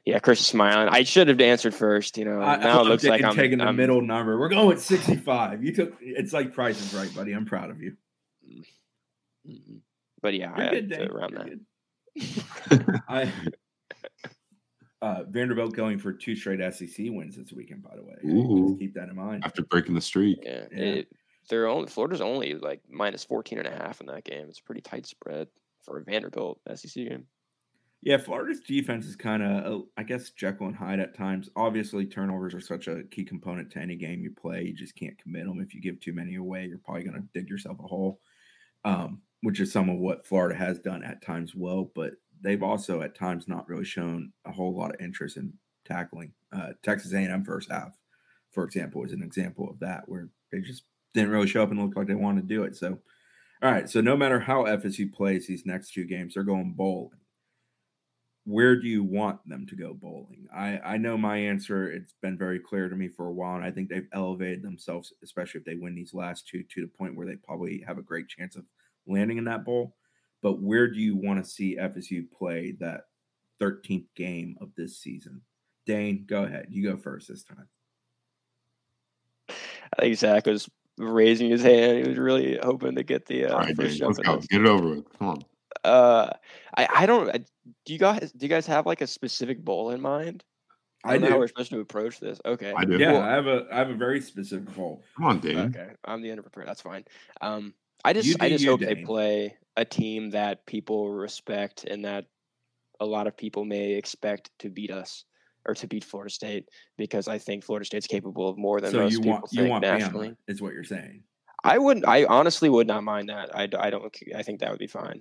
Yeah, Chris is smiling. I should have answered first. You know, I, now I'm it looks like taking, I'm taking the I'm, middle number. We're going with sixty-five. You took it's like Price is Right, buddy. I'm proud of you. But yeah, You're I good, had Dave. to around You're that. good. I uh, Vanderbilt going for two straight S E C wins this weekend. By the way, Ooh. just keep that in mind. After breaking the streak. Yeah, Yeah. It, they're only Florida's only like minus fourteen and a half in that game. It's a pretty tight spread for a Vanderbilt S E C game. Yeah, Florida's defense is kind of, I guess, Jekyll and Hyde at times. Obviously, turnovers are such a key component to any game you play. You just can't commit them. If you give too many away, you're probably going to dig yourself a hole, um, which is some of what Florida has done at times well. But they've also at times not really shown a whole lot of interest in tackling. Uh, Texas A and M first half, for example, is an example of that, where they just didn't really show up and look like they wanted to do it. So, all right. So no matter how F S U plays these next two games, they're going bowling. Where do you want them to go bowling? I, I know my answer. It's been very clear to me for a while, and I think they've elevated themselves, especially if they win these last two, to the point where they probably have a great chance of landing in that bowl. But where do you want to see F S U play that thirteenth game of this season? Dane, go ahead. You go first this time. I think Zach was raising his hand. He was really hoping to get the uh, All right, first Dane, let's jump in go. this. Get it over with. Come on. Uh, I, I don't. I, do you guys do you guys have like a specific bowl in mind? I don't I know how do. we're supposed to approach this. Okay. I do. Yeah, Well, I have a I have a very specific bowl. Come on, Dane. okay. I'm the underprepared. That's fine. Um, I You just I do just you, hope they Dane. play a team that people respect and that a lot of people may expect to beat us or to beat Florida State, because I think Florida State's capable of more than So most you people want think you want nationally. Bama, is what you're saying. I wouldn't. I honestly would not mind that. I, I don't. I think that would be fine.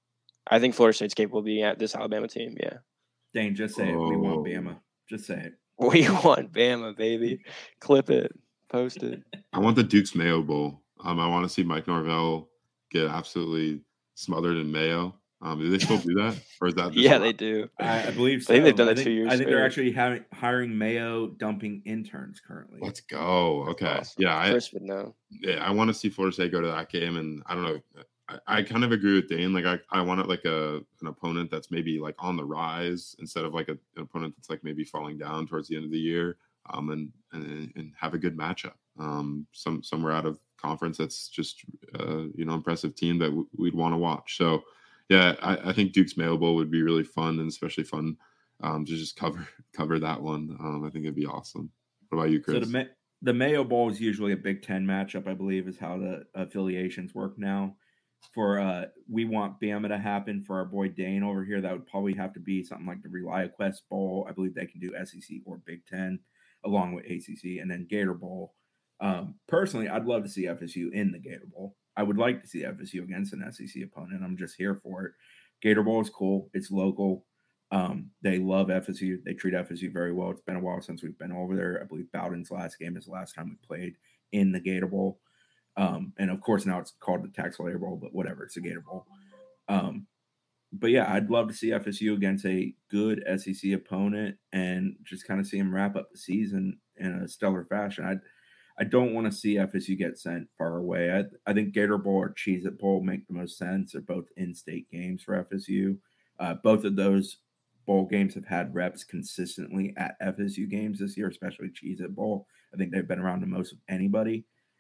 I think Florida State's capable of being at this Alabama team. Yeah. Dane, just say it. We want Oh. Bama. Just say it. We want Bama, baby. Clip it. Post it. I want the Duke's Mayo Bowl. Um, I want to see Mike Norvell get absolutely smothered in mayo. Um, do they still do that, or is that just Yeah, they do. I, I believe so. I think they've done I it think, two years I think they're straight. actually having hiring Mayo dumping interns currently. Let's go. That's Okay. awesome. Yeah, I, Chris would know. yeah, I want to see Florida State go to that game, and I don't know. I, I kind of agree with Dane. Like, I, I want it like a an opponent that's maybe like on the rise instead of like a, an opponent that's like maybe falling down towards the end of the year. Um, and and and have a good matchup. Um, some somewhere out of conference that's just uh, you know, impressive team that w- we'd want to watch. So yeah, I, I think Duke's Mayo Bowl would be really fun, and especially fun um, to just cover cover that one. Um, I think it'd be awesome. What about you, Chris? So the Ma- the Mayo Bowl is usually a Big Ten matchup, I believe, is how the affiliations work now. For uh, we want Bama to happen for our boy Dane over here. That would probably have to be something like the ReliaQuest Bowl. I believe they can do S E C or Big Ten along with A C C, and then Gator Bowl. Um, personally, I'd love to see F S U in the Gator Bowl. I would like to see F S U against an S E C opponent. I'm just here for it. Gator Bowl is cool. It's local. Um, they love F S U. They treat F S U very well. It's been a while since we've been over there. I believe Bowden's last game is the last time we played in the Gator Bowl. Um, and of course now it's called the Taxslayer Bowl, but whatever, it's a Gator Bowl. Um, but yeah, I'd love to see F S U against a good S E C opponent and just kind of see them wrap up the season in a stellar fashion. I I don't want to see F S U get sent far away. I, I think Gator Bowl or Cheez-It Bowl make the most sense. They're both in-state games for F S U. Uh, both of those bowl games have had reps consistently at F S U games this year, especially Cheez-It Bowl. I think they've been around the most of anybody.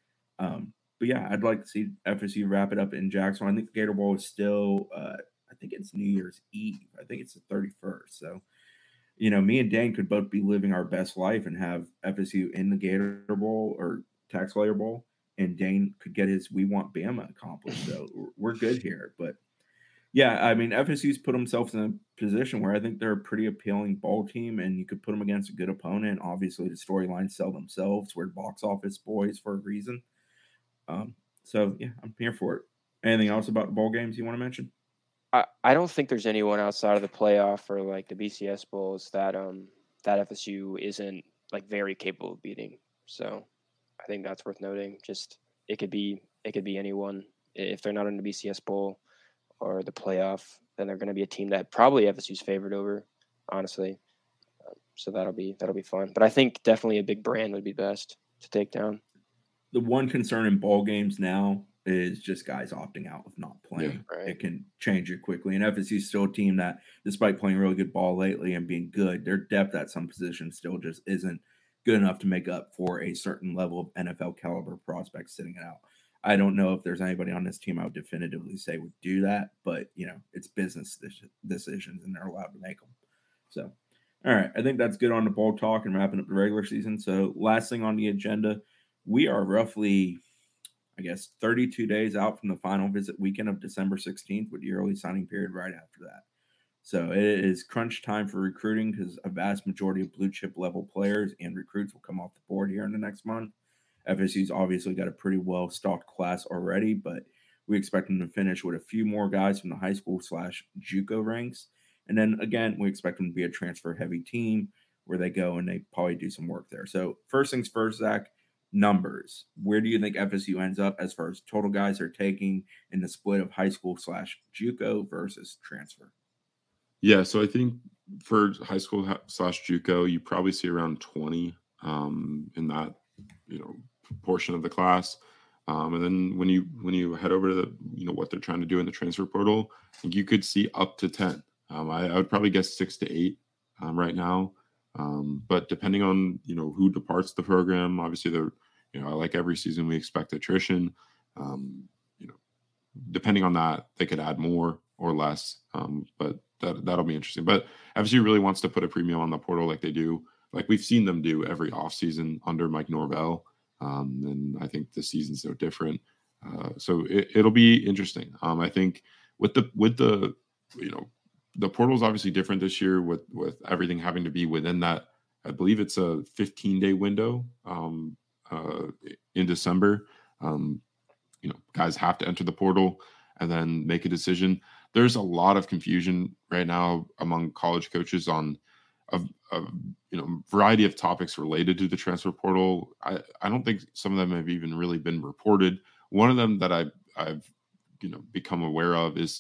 Um, but yeah, I'd like to see F S U wrap it up in Jacksonville. I think Gator Bowl is still, uh, I think it's New Year's Eve. I think it's the thirty-first. So, you know, me and Dane could both be living our best life and have F S U in the Gator Bowl or Taxslayer Bowl, and Dane could get his "We Want Bama" accomplished. So we're good here. But yeah, I mean, F S U's put themselves in a position where I think they're a pretty appealing bowl team, and you could put them against a good opponent. Obviously, the storylines sell themselves. We're box office boys for a reason. Um, so yeah, I'm here for it. Anything else about the bowl games you want to mention? I, I don't think there's anyone outside of the playoff or like the B C S bowls that um that F S U isn't like very capable of beating. So I think that's worth noting. Just it could be it could be anyone. If they're not in the B C S bowl or the playoff, then they're going to be a team that probably F S U's favored over, honestly. Um, so that'll be that'll be fun. But I think definitely a big brand would be best to take down. The one concern in bowl games now is just guys opting out of not playing. Yeah, right. It can change it quickly. And F S U is still a team that, despite playing really good ball lately and being good, their depth at some positions still just isn't good enough to make up for a certain level of N F L caliber prospects sitting it out. I don't know if there's anybody on this team I would definitively say would do that, but, you know, it's business decisions and they're allowed to make them. So, all right, I think that's good on the bowl talk and wrapping up the regular season. So, last thing on the agenda, we are roughly, I guess, thirty-two days out from the final visit weekend of December sixteenth with the early signing period right after that. So it is crunch time for recruiting because a vast majority of blue chip level players and recruits will come off the board here in the next month. F S U's obviously got a pretty well stocked class already, but we expect them to finish with a few more guys from the high school slash JUCO ranks. And then again, we expect them to be a transfer heavy team where they go and they probably do some work there. So first things first, Zach, numbers. Where do you think F S U ends up as far as total guys they're taking in the split of high school slash JUCO versus transfer? Yeah, so I think for high school slash JUCO, you probably see around twenty um, in that, you know, portion of the class. Um, and then when you when you head over to the, you know, what they're trying to do in the transfer portal, I think you could see up to ten. Um, I, I would probably guess six to eight um, right now. Um, but depending on, you know, who departs the program, obviously the, you know, like every season we expect attrition. Um, you know, depending on that, they could add more or less. Um, but that that'll be interesting. But F S U really wants to put a premium on the portal like they do, like we've seen them do every offseason under Mike Norvell. Um, and I think this season's no different. Uh, so it, it'll be interesting. Um, I think with the with the you know the portal's obviously different this year with with everything having to be within that. I believe it's a fifteen day window um, uh, in December. Um, you know, guys have to enter the portal and then make a decision. There's a lot of confusion right now among college coaches on a, a you know variety of topics related to the transfer portal. I, I don't think some of them have even really been reported. One of them that I, I've you know become aware of is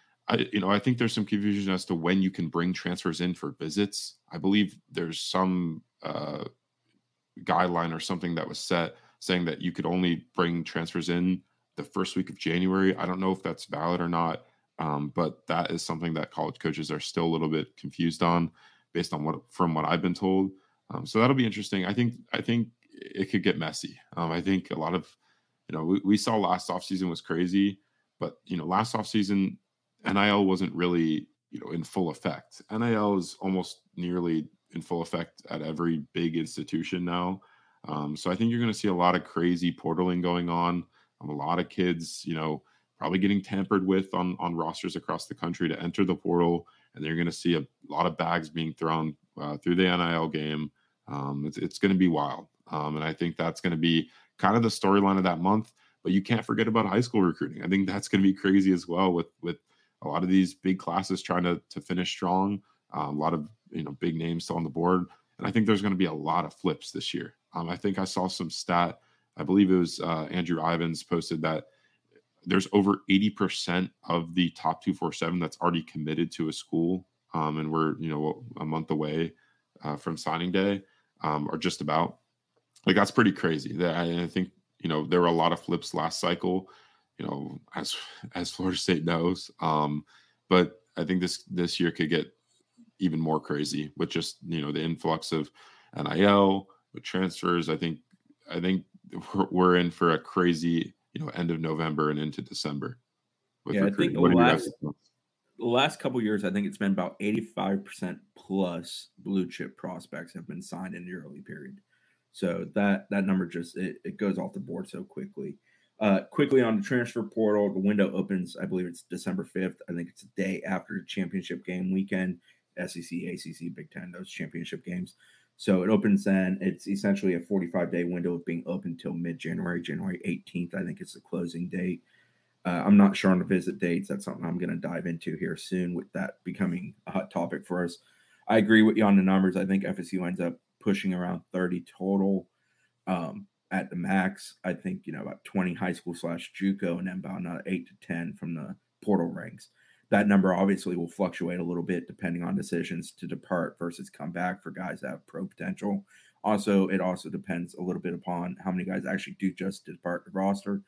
I you know I think there's some confusion as to when you can bring transfers in for visits. I believe there's some uh, guideline or something that was set saying that you could only bring transfers in the first week of January. I don't know if that's valid or not, um, but that is something that college coaches are still a little bit confused on, based on what from what I've been told. Um, so that'll be interesting. I think I think it could get messy. Um, I think a lot of, you know, we, we saw last offseason was crazy, but, you know, last offseason, N I L wasn't really, you know, in full effect. N I L is almost nearly in full effect at every big institution now. Um, so I think you're going to see a lot of crazy portaling going on. Um, a lot of kids, you know, probably getting tampered with on, on rosters across the country to enter the portal. And they're going to see a lot of bags being thrown uh, through the N I L game. Um, it's it's going to be wild. Um, and I think that's going to be kind of the storyline of that month. But you can't forget about high school recruiting. I think that's going to be crazy as well with with a lot of these big classes trying to, to finish strong. Uh, a lot of, you know, big names still on the board. And I think there's going to be a lot of flips this year. Um, I think I saw some stat. I believe it was uh, Andrew Ivins posted that there's over eighty percent of the top two forty-seven that's already committed to a school. Um, and we're, you know, a month away uh, from signing day um, or just about. Like, that's pretty crazy. That I, I think, you know, there were a lot of flips last cycle, you know, as, as Florida State knows. Um, but I think this, this year could get even more crazy with just, you know, the influx of N I L with transfers. I think, I think we're, we're in for a crazy, you know, end of November and into December. Yeah, I think the last, the last couple of years, I think it's been about eighty-five percent plus blue chip prospects have been signed in the early period. So that that number just it, it goes off the board so quickly. Uh, quickly on the transfer portal, the window opens. I believe it's December fifth. I think it's a day after the championship game weekend. S E C, A C C, Big Ten, those championship games. So it opens then. It's essentially a forty-five day window of being open until mid-January, January eighteenth. I think it's the closing date. Uh, I'm not sure on the visit dates. That's something I'm going to dive into here soon with that becoming a hot topic for us. I agree with you on the numbers. I think F S U ends up pushing around thirty total um, at the max. I think, you know, about twenty high school slash JUCO and then about another eight to ten from the portal ranks. That number obviously will fluctuate a little bit depending on decisions to depart versus come back for guys that have pro potential. Also, it also depends a little bit upon how many guys actually do just depart the roster.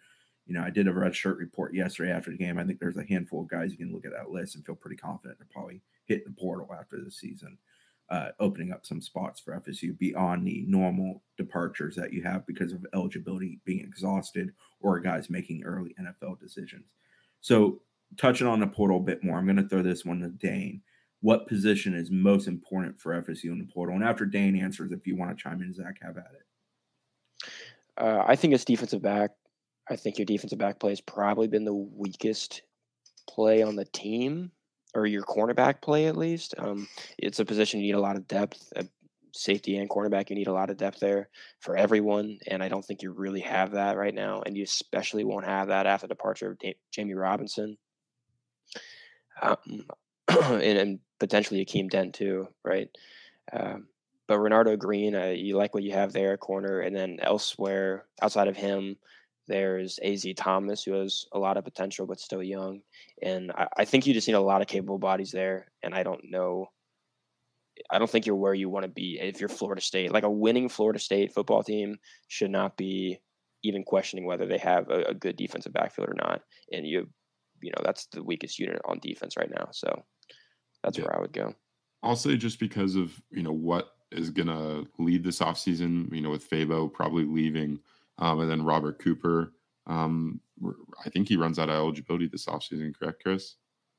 You know, I did a red shirt report yesterday after the game. I think there's a handful of guys you can look at that list and feel pretty confident they're probably hitting the portal after the season, uh, opening up some spots for F S U beyond the normal departures that you have because of eligibility being exhausted or guys making early N F L decisions. So touching on the portal a bit more, I'm going to throw this one to Dane. What position is most important for F S U in the portal? And after Dane answers, if you want to chime in, Zach, have at it. Uh, I think it's defensive back. I think your defensive back play has probably been the weakest play on the team, or your cornerback play at least. Um, it's a position you need a lot of depth. Uh, safety and cornerback, you need a lot of depth there for everyone, and I don't think you really have that right now, and you especially won't have that after the departure of da- Jamie Robinson. Um, and, and potentially Akeem Dent too, right? Um, but Renardo Green, uh, you like what you have there at corner, and then elsewhere outside of him, there's A Z Thomas, who has a lot of potential but still young, and I, I think you just need a lot of capable bodies there. And I don't know, I don't think you're where you want to be if you're Florida State. Like a winning Florida State football team should not be even questioning whether they have a, a good defensive backfield or not. And you, you know, that's the weakest unit on defense right now. So that's yeah. where I would go. I'll say just because of, you know, what is going to lead this offseason, you know, with Fabo probably leaving, um, and then Robert Cooper. Um, I think he runs out of eligibility this offseason, correct, Chris?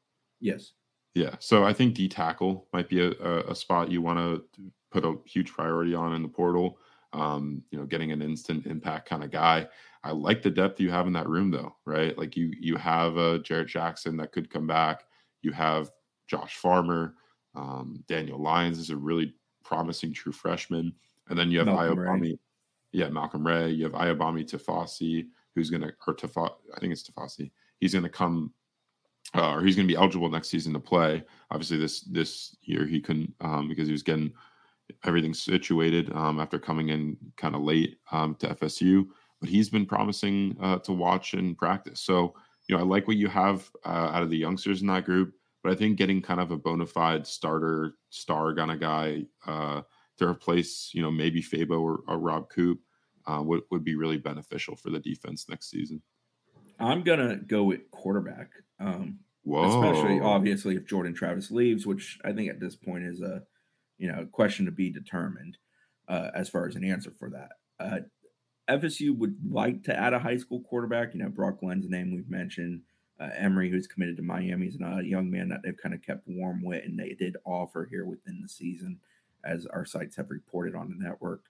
Yes. Yeah. So I think D tackle might be a, a, a spot you want to put a huge priority on in the portal. Um, you know, getting an instant impact kind of guy. I like the depth you have in that room though, right? Like you, you have a Jarrett Jackson that could come back. You have Josh Farmer. Um, Daniel Lyons is a really promising true freshman. And then you have Ayobami. Yeah, Malcolm Ray. You have Ayobami Tafasi, who's going to, or Tafa, I think it's Tafasi. He's going to come, uh, or he's going to be eligible next season to play. Obviously, this this year he couldn't um, because he was getting everything situated um, after coming in kind of late um, to F S U. But he's been promising uh, to watch and practice. So, you know, I like what you have uh, out of the youngsters in that group. But I think getting kind of a bona fide starter, star kind of guy uh, to replace, you know, maybe Fabo or, or Rob Coop uh, would, would be really beneficial for the defense next season. I'm going to go with quarterback, um, Whoa. especially obviously if Jordan Travis leaves, which I think at this point is a, you know, question to be determined uh, as far as an answer for that. Uh, F S U would like to add a high school quarterback. You know, Brock Glenn's name we've mentioned. Uh, Emery, who's committed to Miami, is a young man that they've kind of kept warm with, and they did offer here within the season, as our sites have reported on the network.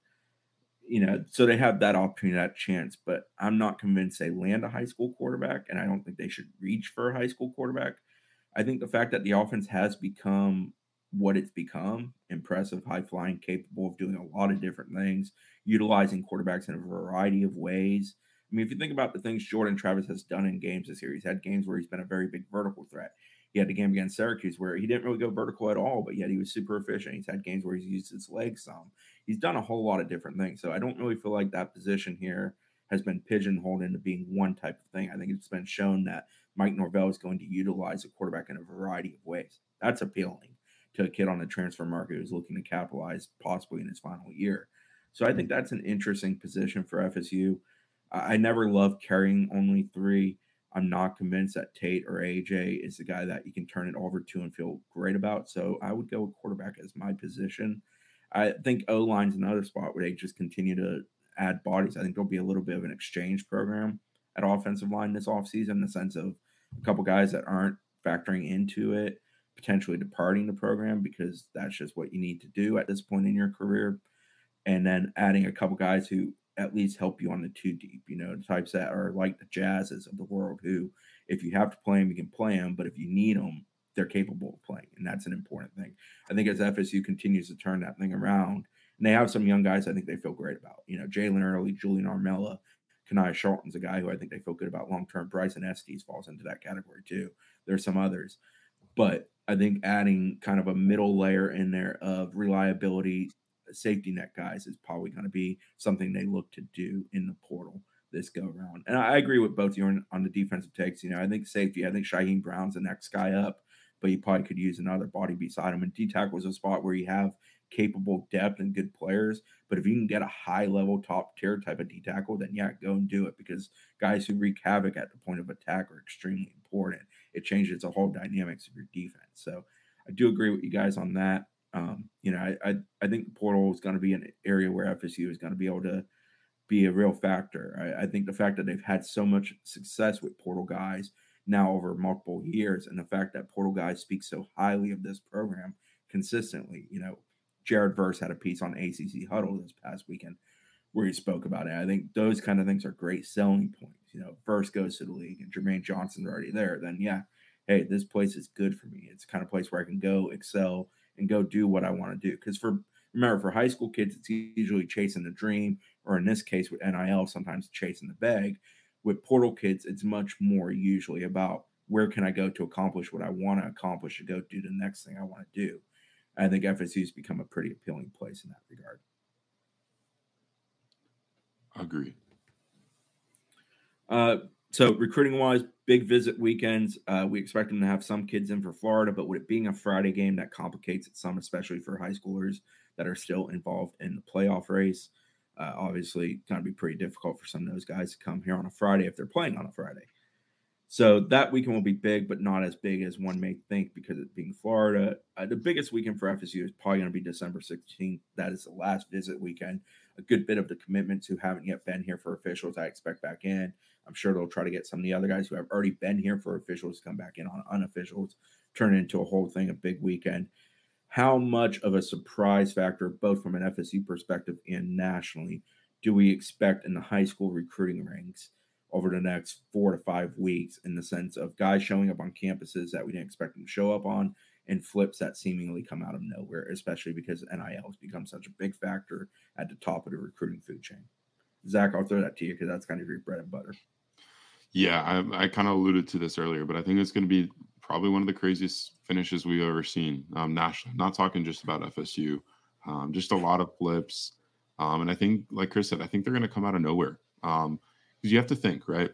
You know, so they have that opportunity, that chance, but I'm not convinced they land a high school quarterback, and I don't think they should reach for a high school quarterback. I think the fact that the offense has become what it's become, impressive, high-flying, capable of doing a lot of different things, utilizing quarterbacks in a variety of ways. I mean, if you think about the things Jordan Travis has done in games this year, he's had games where he's been a very big vertical threat. He had the game against Syracuse where he didn't really go vertical at all, but yet he was super efficient. He's had games where he's used his legs some. He's done a whole lot of different things. So I don't really feel like that position here has been pigeonholed into being one type of thing. I think it's been shown that Mike Norvell is going to utilize a quarterback in a variety of ways. That's appealing to a kid on the transfer market who's looking to capitalize possibly in his final year. So I think that's an interesting position for F S U. I never loved carrying only three. I'm not convinced that Tate or A J is the guy that you can turn it over to and feel great about. So I would go with quarterback as my position. I think O-line's another spot where they just continue to add bodies. I think there'll be a little bit of an exchange program at offensive line this offseason in the sense of a couple guys that aren't factoring into it, potentially departing the program because that's just what you need to do at this point in your career. And then adding a couple guys who at least help you on the two deep, you know, the types that are like the Jazzes of the world who, if you have to play them, you can play them, but if you need them, they're capable of playing. And that's an important thing. I think as F S U continues to turn that thing around, and they have some young guys I think they feel great about, you know, Jalen Early, Julian Armella, Kanai Charlton's a guy who I think they feel good about long-term. Bryson Estes falls into that category too. There's some others, but I think adding kind of a middle layer in there of reliability, safety net guys is probably going to be something they look to do in the portal this go around. And I agree with both you on, on the defensive takes. You know, I think safety, I think Shaheem Brown's the next guy up, but you probably could use another body beside him. And D-tackle was a spot where you have capable depth and good players. But if you can get a high level, top tier type of D tackle, then yeah, go and do it, because guys who wreak havoc at the point of attack are extremely important. It changes the whole dynamics of your defense. So I do agree with you guys on that. Um, you know, I, I I think the portal is going to be an area where F S U is going to be able to be a real factor. I, I think the fact that they've had so much success with portal guys now over multiple years, and the fact that portal guys speak so highly of this program consistently. You know, Jared Verse had a piece on A C C Huddle this past weekend where he spoke about it. I think those kind of things are great selling points. You know, Verse goes to the league and Jermaine Johnson's already there, then yeah, hey, this place is good for me. It's the kind of place where I can go excel and go do what I want to do. Because for remember, for high school kids, it's usually chasing the dream, or in this case with N I L, sometimes chasing the bag. With portal kids, it's much more usually about where can I go to accomplish what I want to accomplish, to go do the next thing I want to do. I think F S U's become a pretty appealing place in that regard. Agree. Uh, so recruiting-wise, big visit weekends. Uh, we expect them to have some kids in for Florida, but with it being a Friday game, that complicates it some, especially for high schoolers that are still involved in the playoff race. Uh, obviously, it's going to be pretty difficult for some of those guys to come here on a Friday if they're playing on a Friday. So that weekend will be big, but not as big as one may think because it being Florida. Uh, the biggest weekend for F S U is probably going to be December sixteenth. That is the last visit weekend. A good bit of the commitments who haven't yet been here for officials, I expect back in. I'm sure they'll try to get some of the other guys who have already been here for officials to come back in on unofficials, turn it into a whole thing, a big weekend. How much of a surprise factor, both from an F S U perspective and nationally, do we expect in the high school recruiting ranks over the next four to five weeks, in the sense of guys showing up on campuses that we didn't expect them to show up on, and flips that seemingly come out of nowhere, especially because N I L has become such a big factor at the top of the recruiting food chain? Zach, I'll throw that to you because that's kind of your bread and butter. Yeah, I, I kind of alluded to this earlier, but I think it's going to be probably one of the craziest finishes we've ever seen um, nationally. Not talking just about F S U, um, just a lot of flips. Um, and I think, like Chris said, I think they're going to come out of nowhere. Um, Because you have to think, right?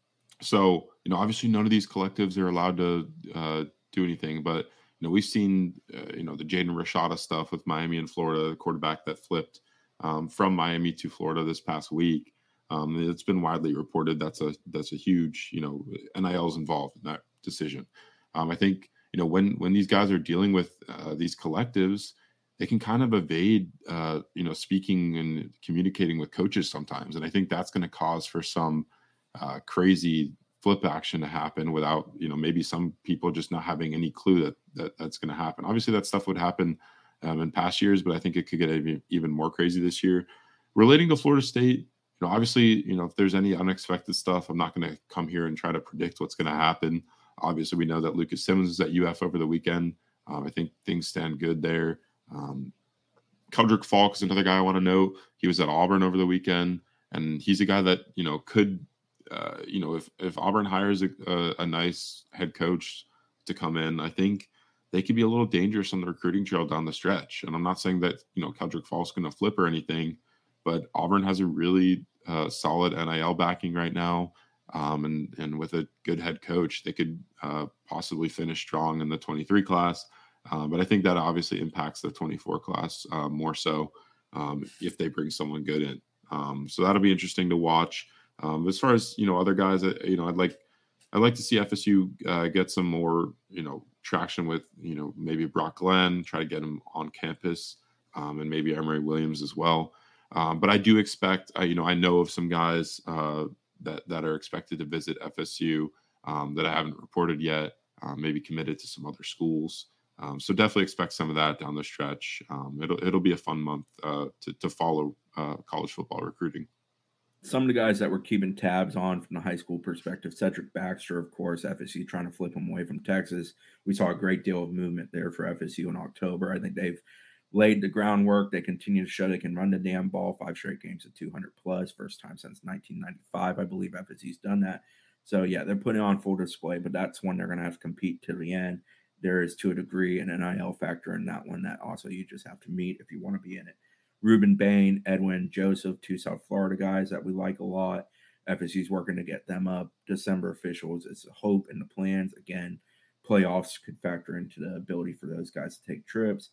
So, you know, obviously none of these collectives are allowed to uh, do anything, but, you know, we've seen, uh, you know, the Jaden Rashada stuff with Miami and Florida, the quarterback that flipped um, from Miami to Florida this past week. Um, it's been widely reported that's a that's a huge, you know, N I L's involved in that decision. Um, I think, you know, when when these guys are dealing with uh, these collectives, they can kind of evade, uh, you know, speaking and communicating with coaches sometimes. And I think that's going to cause for some uh, crazy flip action to happen without, you know, maybe some people just not having any clue that, that that's going to happen. Obviously, that stuff would happen um, in past years, but I think it could get even, even more crazy this year. Relating to Florida State, you know, obviously, you know, if there's any unexpected stuff, I'm not going to come here and try to predict what's going to happen. Obviously, we know that Lucas Simmons is at U F over the weekend. Um, I think things stand good there. Um, Keldrick Falk is another guy I want to know. He was at Auburn over the weekend, and he's a guy that, you know, could, uh, you know, if, if Auburn hires a, a, a nice head coach to come in, I think they could be a little dangerous on the recruiting trail down the stretch. And I'm not saying that, you know, Keldrick Falk's going to flip or anything, but Auburn has a really uh, solid N I L backing right now. Um, and, and with a good head coach, they could uh, possibly finish strong in the twenty-three class. Um, but I think that obviously impacts the twenty-four class uh, more so um, if they bring someone good in. Um, so that'll be interesting to watch. Um, as far as, you know, other guys, that, you know, I'd like I'd like to see F S U uh, get some more, you know, traction with, you know, maybe Brock Glenn, try to get him on campus, um, and maybe Emory Williams as well. Um, but I do expect, uh, you know, I know of some guys uh, that that are expected to visit F S U um, that I haven't reported yet, uh, maybe committed to some other schools. Um, so definitely expect some of that down the stretch. Um, it'll it'll be a fun month uh, to to follow uh, college football recruiting. Some of the guys that we're keeping tabs on from the high school perspective, Cedric Baxter, of course, F S U trying to flip him away from Texas. We saw a great deal of movement there for F S U in October. I think they've laid the groundwork. They continue to show they can run the damn ball. Five straight games at two hundred plus, first time since nineteen ninety-five, I believe F S U's done that. So yeah, they're putting on full display, but that's one they're going to have to compete to the end. There is, to a degree, an N I L factor in that one that also you just have to meet if you want to be in it. Ruben Bain, Edwin Joseph, two South Florida guys that we like a lot. F S U's working to get them up. December officials, it's a hope in the plans. Again, playoffs could factor into the ability for those guys to take trips.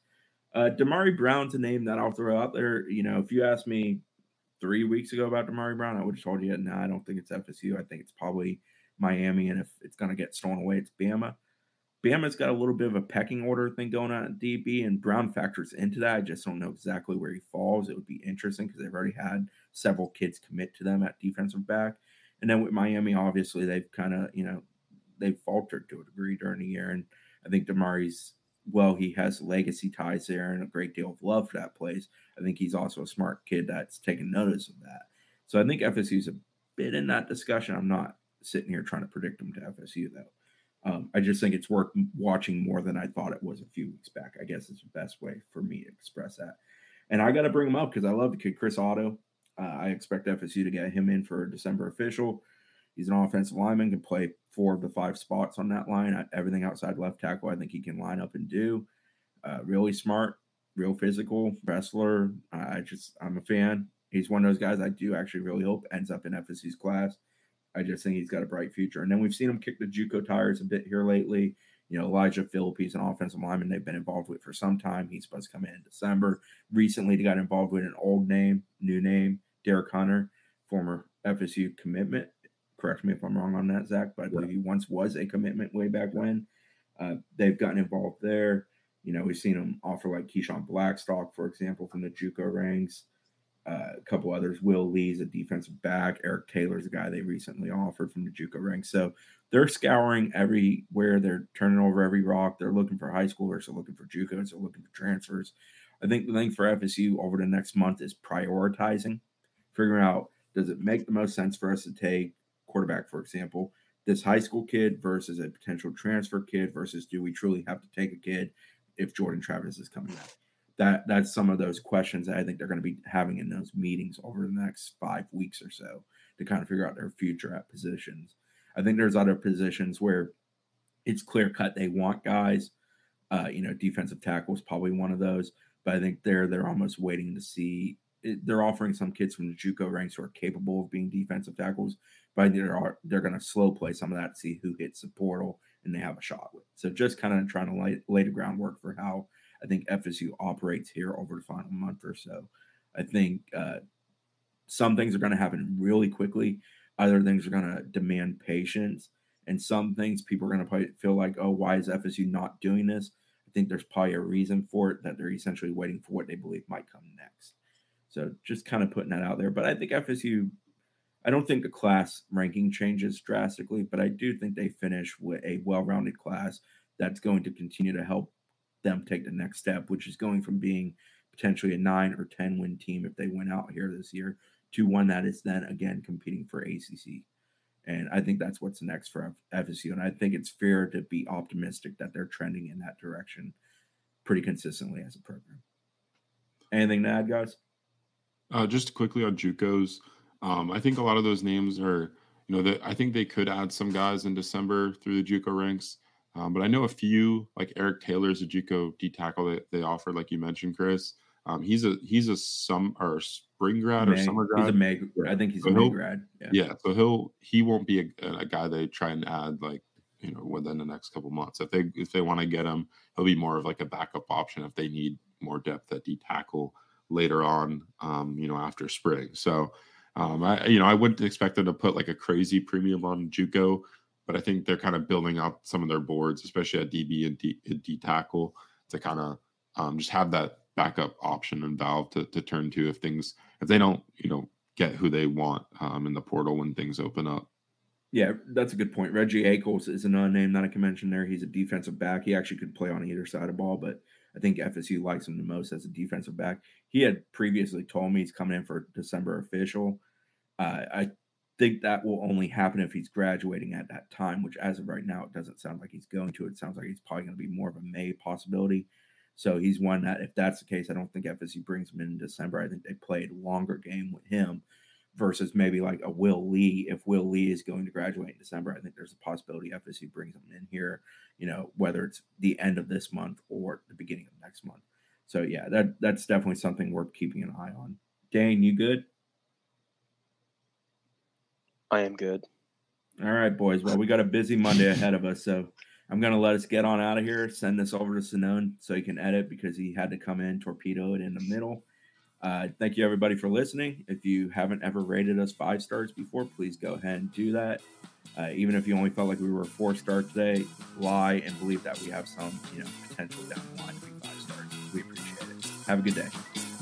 Uh, Damari Brown's a name that I'll throw out there. You know, if you asked me three weeks ago about Damari Brown, I would have told you, no, I don't think it's F S U. I think it's probably Miami, and if it's going to get stolen away, it's Bama. Bama's got a little bit of a pecking order thing going on at D B, and Brown factors into that. I just don't know exactly where he falls. It would be interesting because they've already had several kids commit to them at defensive back. And then with Miami, obviously, they've kind of, you know, they've faltered to a degree during the year. And I think Damari's, well, he has legacy ties there and a great deal of love for that place. I think he's also a smart kid that's taken notice of that. So I think F S U's a bit in that discussion. I'm not sitting here trying to predict them to F S U, though. Um, I just think it's worth watching more than I thought it was a few weeks back. I guess is the best way for me to express that. And I got to bring him up because I love the kid, Chris Otto. Uh, I expect F S U to get him in for a December official. He's an offensive lineman, can play four of the five spots on that line. Everything outside left tackle, I think he can line up and do. Uh, really smart, real physical wrestler. I just, I'm a fan. He's one of those guys I do actually really hope ends up in F S U's class. I just think he's got a bright future. And then we've seen him kick the JUCO tires a bit here lately. You know, Elijah Phillippe, he's an offensive lineman they've been involved with for some time. He's supposed to come in in December. Recently, they got involved with an old name, new name, Derek Hunter, former F S U commitment. Correct me if I'm wrong on that, Zach, but I believe he once was a commitment way back when. Uh, they've gotten involved there. You know, we've seen them offer like Keyshawn Blackstock, for example, from the JUCO ranks. Uh, a couple others. Will Lee's a defensive back. Eric Taylor's a guy they recently offered from the JUCO ranks. So they're scouring everywhere. They're turning over every rock. They're looking for high schoolers. They're looking for JUCOs. They're looking for transfers. I think the thing for F S U over the next month is prioritizing, figuring out, does it make the most sense for us to take quarterback, for example, this high school kid versus a potential transfer kid versus do we truly have to take a kid if Jordan Travis is coming back? That that's some of those questions that I think they're going to be having in those meetings over the next five weeks or so to kind of figure out their future at positions. I think there's other positions where it's clear cut they want guys. Uh, you know, defensive tackle is probably one of those, but I think they're they're almost waiting to see. They're offering some kids from the JUCO ranks who are capable of being defensive tackles, but they're they're going to slow play some of that to see who hits the portal and they have a shot with. So just kind of trying to lay, lay the groundwork for how I think F S U operates here over the final month or so. I think uh, some things are going to happen really quickly. Other things are going to demand patience. And some things people are going to feel like, oh, why is F S U not doing this? I think there's probably a reason for it, that they're essentially waiting for what they believe might come next. So just kind of putting that out there. But I think F S U, I don't think the class ranking changes drastically, but I do think they finish with a well-rounded class that's going to continue to help them take the next step, which is going from being potentially a nine or ten win team if they win out here this year to one that is then again competing for A C C. And I think that's what's next for F S U. And I think it's fair to be optimistic that they're trending in that direction pretty consistently as a program. Anything to add, guys? Uh, just quickly on JUCOs, um, I think a lot of those names are, you know, that I think they could add some guys in December through the JUCO ranks. Um, but I know a few, like Eric Taylor's a JUCO D tackle that they offered, like you mentioned, Chris. Um, he's a he's a some or spring grad May, or summer grad. He's a May. I think he's so a May grad. Yeah. yeah, so he'll he won't be a, a guy they try and add like you know within the next couple months. If they if they want to get him, he'll be more of like a backup option if they need more depth at D tackle later on. Um, you know after spring. So um, I you know I wouldn't expect them to put like a crazy premium on JUCO. But I think they're kind of building out some of their boards, especially at D B and D, D tackle, to kind of um, just have that backup option and valve to, to turn to if things, if they don't, you know, get who they want um, in the portal when things open up. Yeah, that's a good point. Reggie Ackles is another name that I can mention there. He's a defensive back. He actually could play on either side of the ball, but I think F S U likes him the most as a defensive back. He had previously told me he's coming in for December official. Uh, I think that will only happen if he's graduating at that time, which as of right now, it doesn't sound like he's going to. It sounds like he's probably going to be more of a May possibility. So he's one that if that's the case, I don't think F S U brings him in December. I think they played a longer game with him versus maybe like a Will Lee. If Will Lee is going to graduate in December, I think there's a possibility F S U brings him in here, you know, whether it's the end of this month or the beginning of next month. So yeah, that that's definitely something worth keeping an eye on. Dane, you good? I am good. All right, boys. Well, we got a busy Monday ahead of us, so I'm going to let us get on out of here, send this over to Sinone so he can edit because he had to come in, torpedo it in the middle. Uh, thank you, everybody, for listening. If you haven't ever rated us five stars before, please go ahead and do that. Uh, even if you only felt like we were a four star today, lie and believe that we have some, you know, potential down the line to be five stars. We appreciate it. Have a good day.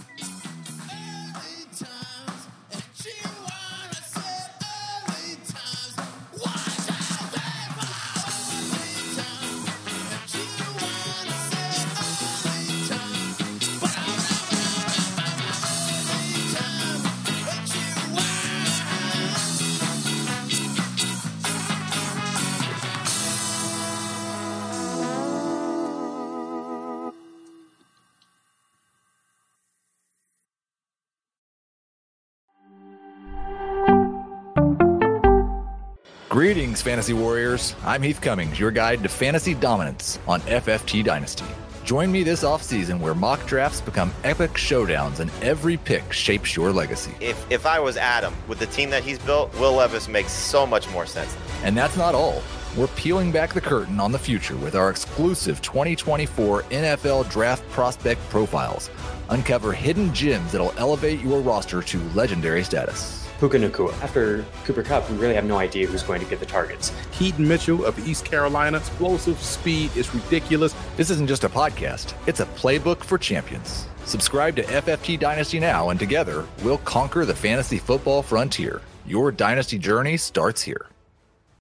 Greetings, Fantasy Warriors. I'm Heath Cummings, your guide to fantasy dominance on F F T Dynasty. Join me this offseason where mock drafts become epic showdowns and every pick shapes your legacy. If if I was Adam, with the team that he's built, Will Levis makes so much more sense. And that's not all. We're peeling back the curtain on the future with our exclusive twenty twenty-four N F L Draft Prospect Profiles. Uncover hidden gems that'll elevate your roster to legendary status. Puka Nacua. After Cooper Kupp, we really have no idea who's going to get the targets. Keaton Mitchell of East Carolina. Explosive speed is ridiculous. This isn't just a podcast. It's a playbook for champions. Subscribe to F F T Dynasty now, and together, we'll conquer the fantasy football frontier. Your dynasty journey starts here.